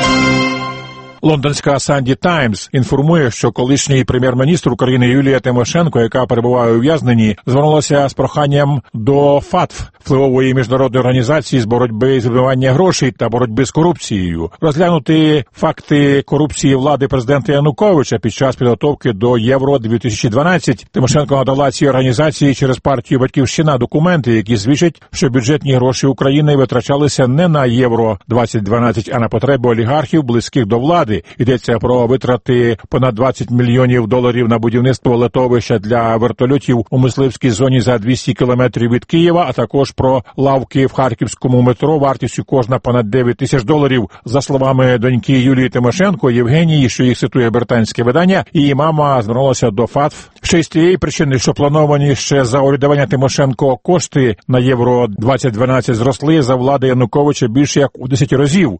Лондонська «Санді Таймс» інформує, що колишній прем'єр-міністр України Юлія Тимошенко, яка перебуває у ув'язненні, звернулася з проханням до ФАТФ, впливової міжнародної організації з боротьби з відмивання грошей та боротьби з корупцією, розглянути факти корупції влади президента Януковича під час підготовки до Євро дві тисячі дванадцять. Тимошенко надала цій організації через партію «Батьківщина» документи, які свідчать, що бюджетні гроші України витрачалися не на Євро двадцять дванадцять, а на потреби олігархів, близьких до влади. Йдеться про витрати понад двадцять мільйонів доларів на будівництво летовища для вертольотів у мисливській зоні за двісті кілометрів від Києва, а також про лавки в харківському метро вартістю кожна понад дев'ять тисяч доларів. За словами доньки Юлії Тимошенко, Євгенії, що їх цитує британське видання, її мама звернулася до ФАТФ ще й з тієї причини, що плановані ще за урядування Тимошенко кошти на Євро двадцять дванадцять зросли за влади Януковича більше як у десять разів.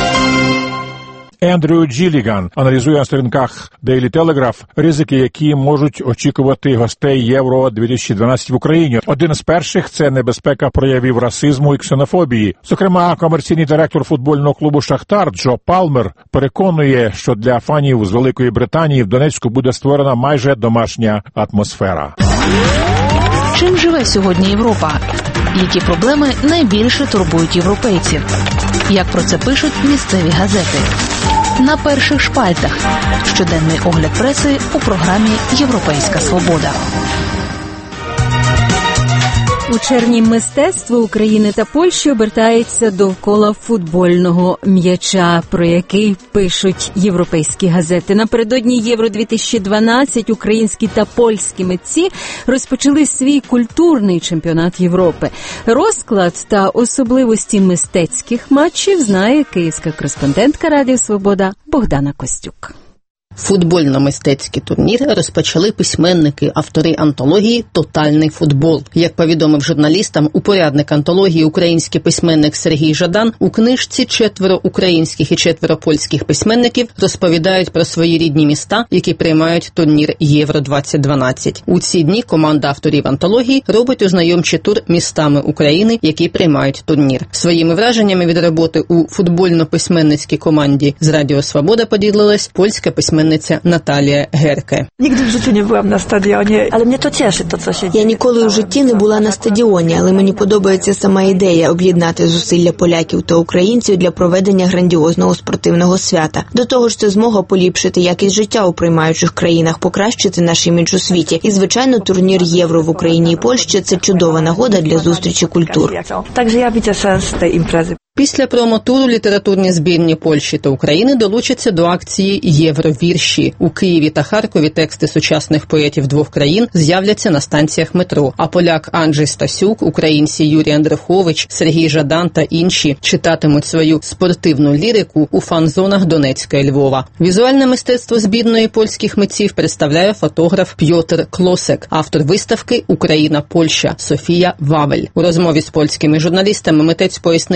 Ендрю Джіліган аналізує на сторінках Daily Telegraph ризики, які можуть очікувати гостей Євро дві тисячі дванадцять в Україні. Один з перших – це небезпека проявів расизму і ксенофобії. Зокрема, комерційний директор футбольного клубу «Шахтар» Джо Палмер переконує, що для фанів з Великої Британії в Донецьку буде створена майже домашня атмосфера. Чим живе сьогодні Європа? Які проблеми найбільше турбують європейців? Як про це пишуть місцеві газети? На перших шпальтах. Щоденний огляд преси у програмі «Європейська свобода». У червні мистецтво України та Польщі обертається довкола футбольного м'яча, про який пишуть європейські газети. Напередодні Євро дві тисячі дванадцять українські та польські митці розпочали свій культурний чемпіонат Європи. Розклад та особливості мистецьких матчів знає київська кореспондентка Радіо Свобода Богдана Костюк. Футбольно-мистецький турнір розпочали письменники, автори антології «Тотальний футбол». Як повідомив журналістам упорядник антології український письменник Сергій Жадан, у книжці четверо українських і четверо польських письменників розповідають про свої рідні міста, які приймають турнір Євро двадцять дванадцять. У ці дні команда авторів антології робить ознайомчий тур містами України, які приймають турнір. Своїми враженнями від роботи у футбольно-письменницькій команді з Радіо Свобода поділилась польська письменниця Наталія Герке. Nigdy w życiu nie byłam na stadionie, ale mnie to cieszy, to co się dzieje. Я ніколи у житті не була на стадіоні, але мені подобається сама ідея об'єднати зусилля поляків та українців для проведення грандіозного спортивного свята. До того ж, це змога поліпшити якість життя у приймаючих країнах, покращити наш імідж у світі. І, звичайно, турнір Євро в Україні і Польщі – це чудова нагода для зустрічі культур. Także ja widzę sens tej imprezy. Після промо-туру літературні збірні Польщі та України долучаться до акції «Євровірші». У Києві та Харкові тексти сучасних поетів двох країн з'являться на станціях метро. А поляк Анджей Стасюк, українці Юрій Андрухович, Сергій Жадан та інші читатимуть свою спортивну лірику у фан-зонах Донецька і Львова. Візуальне мистецтво збірної польських митців представляє фотограф Пьотр Клосек, автор виставки «Україна-Польща» Софія Вавель. У розмові з польськими журналістами митець пояснив свій творчий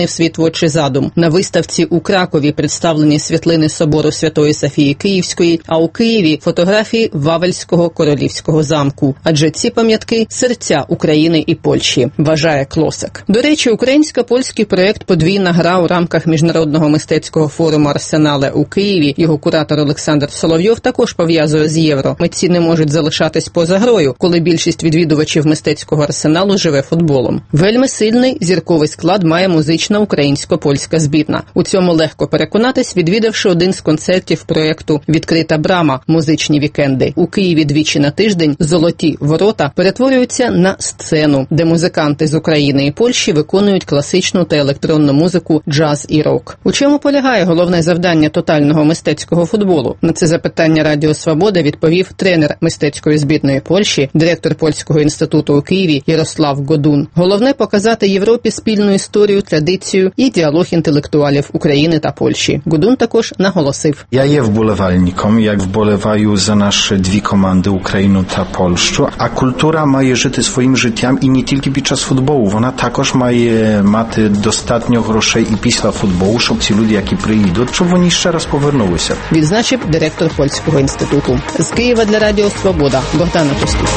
творчий задум. На виставці у Кракові представлені світлини собору Святої Софії Київської, а у Києві фотографії Вавельського королівського замку. Адже ці пам'ятки – серця України і Польщі, вважає Клосак. До речі, українсько-польський проєкт «Подвійна гра» у рамках міжнародного мистецького форуму «Арсенале» у Києві, його куратор Олександр Соловйов також пов'язує з євро. Митці не можуть залишатись поза грою, коли більшість відвідувачів мистецького арсеналу живе футболом. Вельми сильний зірковий склад має музична українсько-польська збірна. У цьому легко переконатись, відвідавши один з концертів проєкту «Відкрита брама. Музичні вікенди». У Києві двічі на тиждень «Золоті ворота» перетворюються на сцену, де музиканти з України і Польщі виконують класичну та електронну музику, джаз і рок. У чому полягає головне завдання тотального мистецького футболу? На це запитання Радіо Свобода відповів тренер мистецької збірної Польщі, директор Польського інституту у Києві Ярослав Годун. Головне – показати Європі спільну історію, традицію і діалог інтелектуалів України та Польщі. Годун також наголосив. Я є вболівальником, як вболіваю за наші дві команди, Україну та Польщу, а культура має жити своїм життям і не тільки під час футболу. Вона також має мати достатньо грошей і після футболу, щоб ці люди, які приїдуть, щоб вони ще раз повернулися. Відзначив директор Польського інституту. З Києва для Радіо Свобода Богдана Пустів.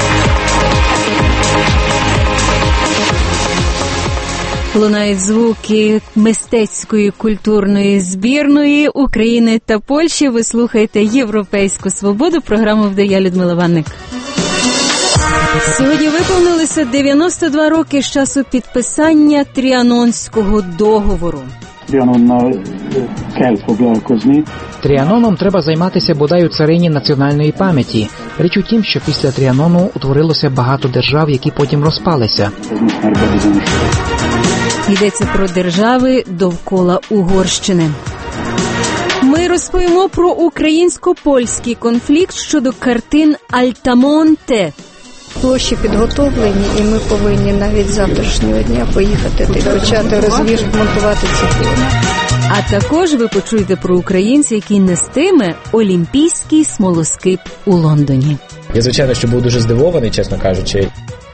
Лунають звуки мистецької культурної збірної України та Польщі. Ви слухаєте «Європейську свободу», програму вдає Людмила Ванник. Сьогодні виповнилося дев'яносто два роки з часу підписання Тріанонського договору. Тріаноном треба займатися бодай у царині національної пам'яті. Річ у тім, що після Тріанону утворилося багато держав, які потім розпалися. Йдеться про держави довкола Угорщини. Ми розповімо про українсько-польський конфлікт щодо картин Альтамонте. Площі підготовлені, і ми повинні навіть завтрашнього дня поїхати і почати розвір, монтувати ці фільми. А також ви почуєте про українця, який нестиме олімпійський смолоскип у Лондоні. Я, звичайно, що був дуже здивований, чесно кажучи.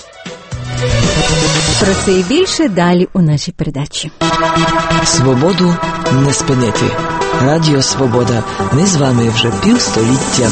Про це і більше далі у нашій передачі. Свободу не спинити. Радіо Свобода. Ми з вами вже півстоліття.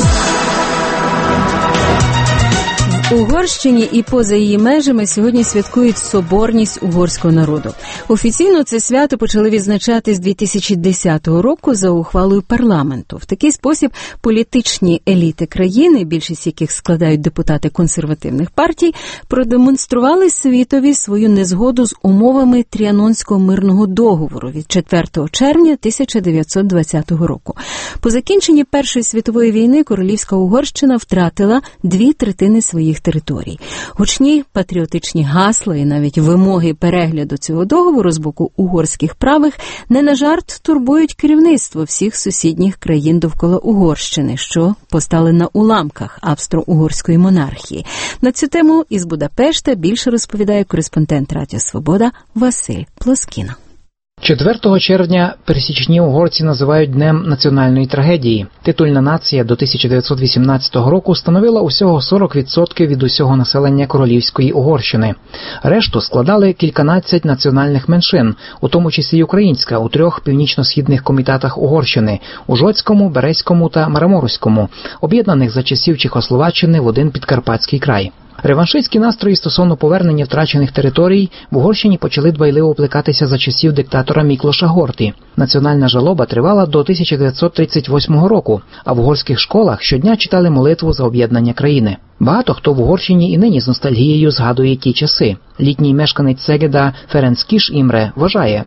В Угорщині і поза її межами сьогодні святкують соборність угорського народу. Офіційно це свято почали відзначати з дві тисячі десятого року за ухвалою парламенту. В такий спосіб політичні еліти країни, більшість яких складають депутати консервативних партій, продемонстрували світові свою незгоду з умовами Тріанонського мирного договору від четвертого червня тисяча дев'ятсот двадцятого року. По закінченні Першої світової війни королівська Угорщина втратила дві третини своїх територій. Гучні патріотичні гасла і навіть вимоги перегляду цього договору з боку угорських правих не на жарт турбують керівництво всіх сусідніх країн довкола Угорщини, що постали на уламках австро-угорської монархії. На цю тему із Будапешта більше розповідає кореспондент Радіо Свобода Василь Плоскіна. четвертого червня пересічні угорці називають Днем національної трагедії. Титульна нація до тисяча дев'ятсот вісімнадцятого року становила усього сорок відсотків від усього населення королівської Угорщини. Решту складали кільканадцять національних меншин, у тому числі й українська, у трьох північно-східних комітетах Угорщини – Ужгородському, Березькому та Мараморському, об'єднаних за часів Чехословаччини в один підкарпатський край. Реваншистські настрої стосовно повернення втрачених територій в Угорщині почали дбайливо плекатися за часів диктатора Міклоша Горти. Національна жалоба тривала до тисяча дев'ятсот тридцять восьмого року, а в угорських школах щодня читали молитву за об'єднання країни. Багато хто в Угорщині і нині з ностальгією згадує ті часи. Літній мешканець Сегеда Ференц Кіш Імре вважає: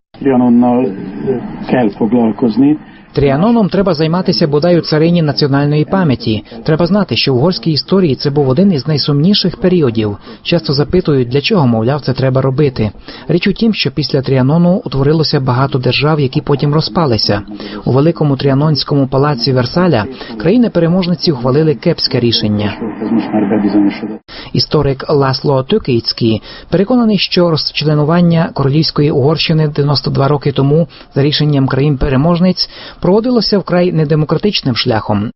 Тріаноном треба займатися бодай у царині національної пам'яті. Треба знати, що в угорській історії це був один із найсумніших періодів. Часто запитують, для чого, мовляв, це треба робити. Річ у тім, що після Тріанону утворилося багато держав, які потім розпалися. У великому Тріанонському палаці Версаля країни-переможниці ухвалили кепське рішення. Історик Ласло Тюкейцький переконаний, що розчленування королівської Угорщини дев'яносто два роки тому за рішенням країн-переможниць проводилося вкрай недемократичним шляхом.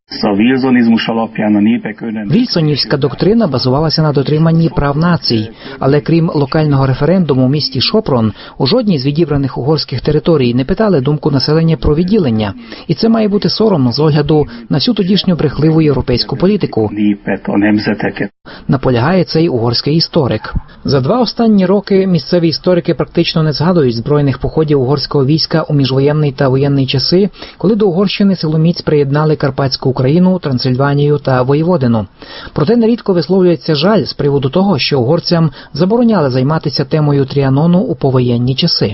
Вільсонівська доктрина базувалася на дотриманні прав націй, але крім локального референдуму в місті Шопрон, у жодній з відібраних угорських територій не питали думку населення про відділення. І це має бути соромно з огляду на всю тодішню брехливу європейську політику. Наполягає цей угорський історик. За два останні роки місцеві історики практично не згадують збройних походів угорського війська у міжвоєнний та воєнний часи, коли до Угорщини силоміць приєднали Карпатську Україну, Трансильванію та Воєводину. Проте нерідко висловлюється жаль з приводу того, що угорцям забороняли займатися темою Тріанону у повоєнні часи.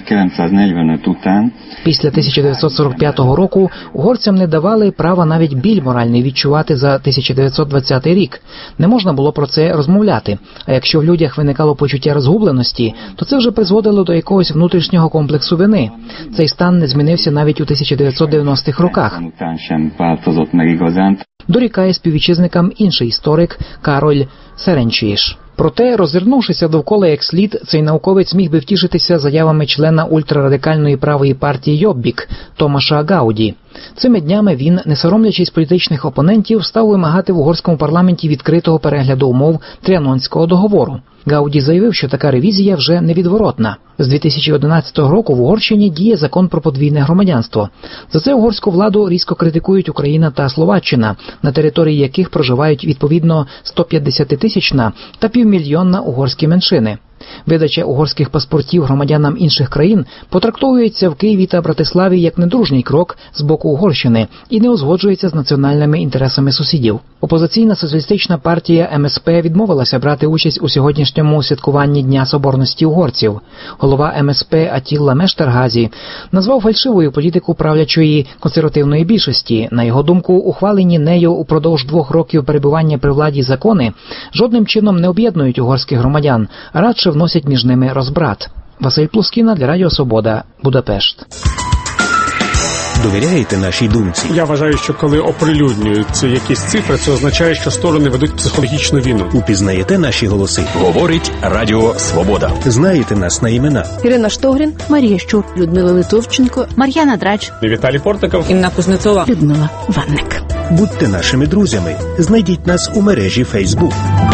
Після тисяча дев'ятсот сорок п'ятого року угорцям не давали права навіть біль моральний відчувати за тисяча дев'ятсот двадцятий рік. Не можна було про це розмовляти, а якщо в людях виникало почуття розгубленості, то це вже призводило до якогось внутрішнього комплексу вини. Цей стан не змінився навіть у тисяча дев'ятсот дев'яностих роках. Дорікає співвітчизникам інший історик Кароль Серенчіш. Проте, роззирнувшися довкола як слід, цей науковець міг би втішитися заявами члена ультрарадикальної правої партії Йоббік Томаша Гауді. Цими днями він, не соромлячись політичних опонентів, став вимагати в угорському парламенті відкритого перегляду умов Тріанонського договору. Гауді заявив, що така ревізія вже невідворотна. З дві тисячі одинадцятого року в Угорщині діє закон про подвійне громадянство. За це угорську владу різко критикують Україна та Словаччина, на території яких проживають відповідно сто п'ятдесятитисячна та півмільйонна угорські меншини. Видача угорських паспортів громадянам інших країн потрактовується в Києві та Братиславі як недружній крок з боку Угорщини і не узгоджується з національними інтересами сусідів. Опозиційна соціалістична партія ем ес пе відмовилася брати участь у сьогоднішньому святкуванні Дня Соборності угорців. Голова ем ес пе Атілла Мештергазі назвав фальшивою політику правлячої консервативної більшості. На його думку, ухвалені нею упродовж двох років перебування при владі закони жодним чином не об'єднують угорських громадян, а радше вносять між ними розбрат. Василь Плускіна для Радіо Свобода, Будапешт. Довіряєте нашій думці? Я вважаю, що коли оприлюднюються якісь цифри, це означає, що сторони ведуть психологічну війну. Упізнаєте наші голоси? Говорить Радіо Свобода. Знаєте нас на імена? Ірина Штогрін, Марія Щур, Людмила Литовченко, Мар'яна Драч, Віталій Портников, Інна Кузнецова, Людмила Ванник. Будьте нашими друзями. Знайдіть нас у мережі Фейсбук.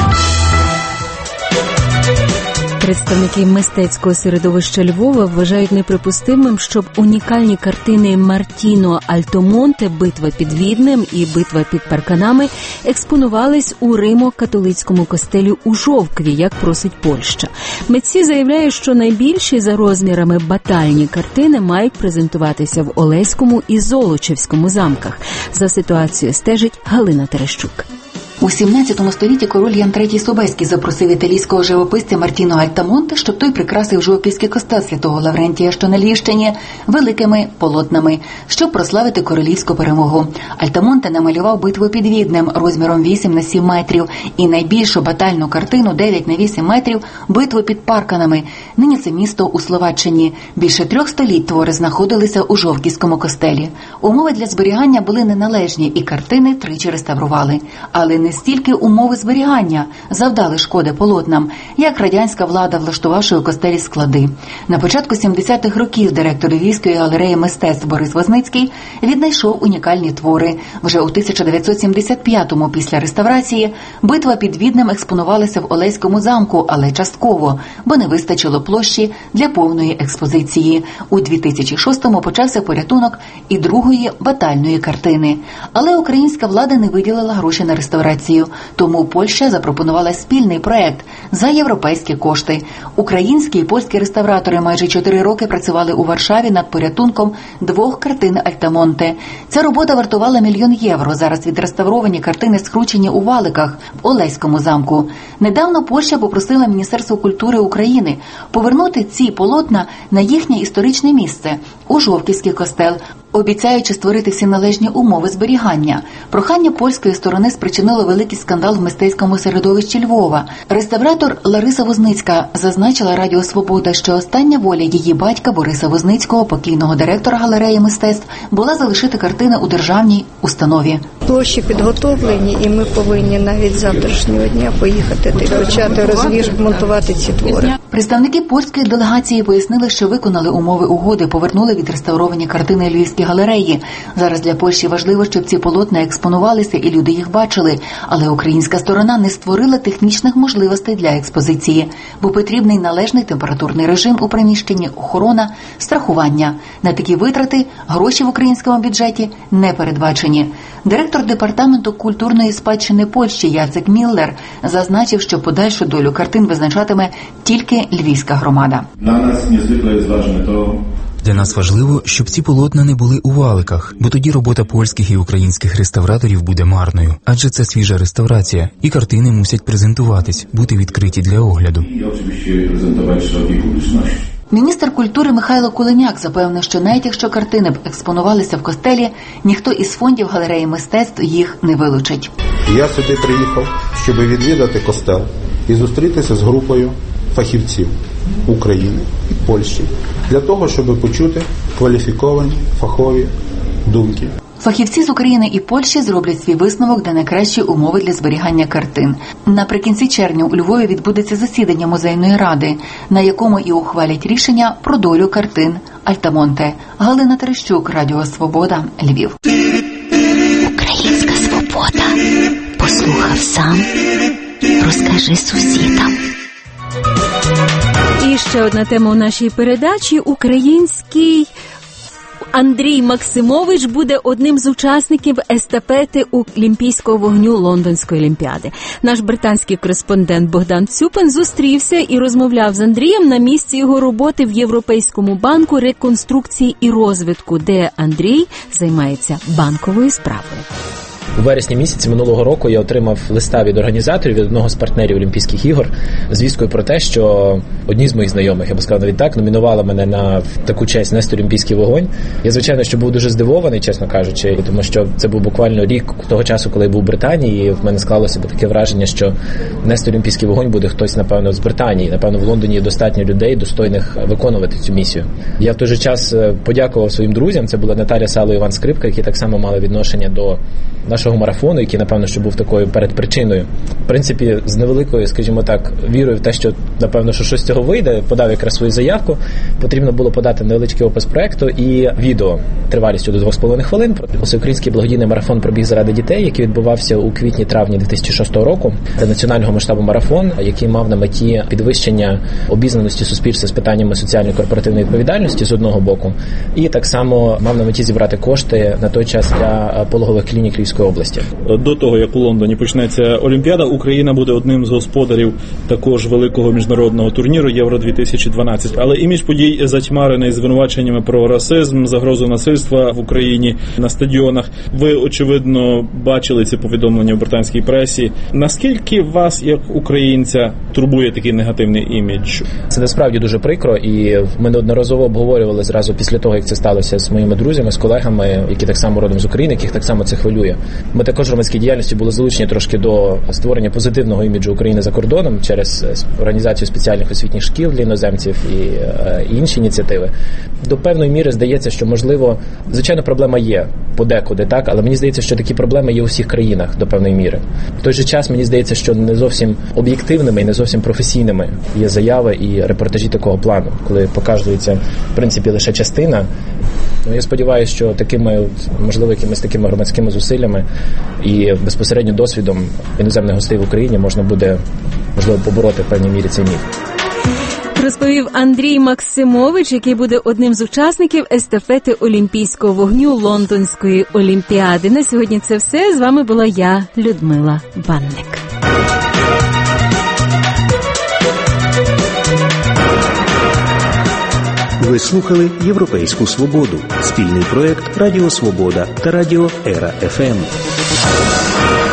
Представники мистецького середовища Львова вважають неприпустимим, щоб унікальні картини Мартіно Альтомонте «Битва під Віднем» і «Битва під парканами» експонувались у Римо-католицькому костелі у Жовкві, як просить Польща. Митці заявляють, що найбільші за розмірами батальні картини мають презентуватися в Олеському і Золочевському замках. За ситуацією стежить Галина Терещук. У сімнадцятому столітті король Ян третій Собеський запросив італійського живописця Мартіно Альтамонте, щоб той прикрасив Жовківський костел Святого Лаврентія, що на Львівщині, великими полотнами, щоб прославити королівську перемогу. Альтамонте намалював «Битву під Віднем» розміром вісім на сім метрів і найбільшу батальну картину дев'ять на вісім метрів «Битву під Парканами». Нині це місто у Словаччині. Більше трьох століть твори знаходилися у Жовківському костелі. Умови для зберігання були неналежні і картини тричі реставрували. Але не стільки умови зберігання завдали шкоди полотнам, як радянська влада, влаштувавши у костелі склади. На початку сімдесятих років директор Львівської галереї мистецтв Борис Возницький віднайшов унікальні твори. Вже у тисяча дев'ятсот сімдесят п'ятому після реставрації «Битва під Віднем» експонувалася в Олеському замку, але частково, бо не вистачило площі для повної експозиції. У дві тисячі шостому почався порятунок і другої батальної картини. Але українська влада не виділила гроші на реставрацію. Тому Польща запропонувала спільний проект за європейські кошти. Українські і польські реставратори майже чотири роки працювали у Варшаві над порятунком двох картин Альтамонте. Ця робота вартувала мільйон євро. Зараз відреставровані картини скручені у валиках в Олеському замку. Недавно Польща попросила Міністерство культури України повернути ці полотна на їхнє історичне місце – у Жовківський костел, обіцяючи створити всі належні умови зберігання. Прохання польської сторони спричинило великий скандал в мистецькому середовищі Львова. Реставратор Лариса Возницька зазначила Радіо Свобода, що остання воля її батька Бориса Возницького, покійного директора галереї мистецтв, була залишити картини у державній установі. Площі підготовлені, і ми повинні навіть з завтрашнього дня поїхати і почати розвіж, монтувати ці твори. Представники польської делегації пояснили, що виконали умови угоди, повернули відреставровані картини Львівській галереї. Зараз для Польщі важливо, щоб ці полотна експонувалися і люди їх бачили, але українська сторона не створила технічних можливостей для експозиції, бо потрібний належний температурний режим у приміщенні, охорона, страхування. На такі витрати гроші в українському бюджеті не передбачені. Директор департаменту культурної спадщини Польщі Яцек Міллер зазначив, що подальшу долю картин визначатиме тільки львівська громада. Для нас важливо, щоб ці полотна не були у валиках, бо тоді робота польських і українських реставраторів буде марною, адже це свіжа реставрація, і картини мусять презентуватись, бути відкриті для огляду. Міністр культури Михайло Куленяк запевнив, що навіть якщо картини б експонувалися в костелі, ніхто із фондів галереї мистецтв їх не вилучить. Я сюди приїхав, щоб відвідати костел і зустрітися з групою фахівців України і Польщі для того, щоб почути кваліфіковані фахові думки. Фахівці з України і Польщі зроблять свій висновок, де найкращі умови для зберігання картин. Наприкінці червня у Львові відбудеться засідання музейної ради, на якому і ухвалять рішення про долю картин Альтамонте. Галина Терещук, Радіо Свобода, Львів. Українська свобода. Послухав сам, розкажи сусідам. І ще одна тема у нашій передачі. Український Андрій Максимович буде одним з учасників естафети Олімпійського вогню Лондонської Олімпіади. Наш британський кореспондент Богдан Цюпин зустрівся і розмовляв з Андрієм на місці його роботи в Європейському банку реконструкції і розвитку, де Андрій займається банковою справою. У вересні місяці минулого року я отримав листа від організаторів, від одного з партнерів Олімпійських ігор, з звісткою про те, що одні з моїх знайомих, я б сказав навіть так, номінували мене на таку честь нести Олімпійський вогонь. Я, звичайно, що був дуже здивований, чесно кажучи, тому що це був буквально рік того часу, коли я був в Британії, і в мене склалося таке враження, що нести Олімпійський вогонь буде хтось, напевно, з Британії. Напевно, в Лондоні є достатньо людей, достойних виконувати цю місію. Я в той же час подякував своїм друзям, це була Наталя Сало і Іван Скрипка, які так само мали відношення до нашого марафону, який, напевно, що був такою передпричиною. В принципі, з невеликою, скажімо так, вірою в те, що, напевно, що щось з цього вийде, подав якраз свою заявку. Потрібно було подати невеличкий опис проекту і відео тривалістю до двох з половиною хвилин. Всеукраїнський благодійний марафон «Пробіг заради дітей», який відбувався у квітні-травні дві тисячі шостого року. Це національного масштабу марафон, який мав на меті підвищення обізнаності суспільства з питаннями соціальної корпоративної відповідальності з одного боку, і так само мав на меті зібрати кошти на той час для пологових клінік Львівської області. До того, як у Лондоні почнеться Олімпіада, Україна буде одним з господарів також великого міжнародного турніру Євро дві тисячі дванадцять. Але імідж подій затьмарений звинуваченнями про расизм, загрозу насильства в Україні на стадіонах. Ви, очевидно, бачили ці повідомлення в британській пресі. Наскільки вас, як українця, турбує такий негативний імідж? Це насправді дуже прикро, і ми неодноразово обговорювали зразу після того, як це сталося з моїми друзями, з колегами, які так само родом з України, яких так само це хвилює. Ми також в громадській діяльності були залучені трошки до створення позитивного іміджу України за кордоном через організацію спеціальних освітніх шкіл для іноземців і, і інші ініціативи. До певної міри здається, що, можливо, звичайно, проблема є подекуди, так, але мені здається, що такі проблеми є у всіх країнах до певної міри. В той же час мені здається, що не зовсім об'єктивними і не зовсім професійними є заяви і репортажі такого плану, коли показується, в принципі, лише частина. Ну, я сподіваюся, що такими, можливо, якимись такими громадськими зусиллями і безпосередньо досвідом іноземних гостей в Україні можна буде, можливо, побороти в певній мірі цей міф. Розповів Андрій Максимович, який буде одним з учасників естафети Олімпійського вогню Лондонської Олімпіади. На сьогодні це все. З вами була я, Людмила Банник. Ви слухали «Європейську свободу» – спільний проєкт Радіо Свобода та Радіо Ера еф ем.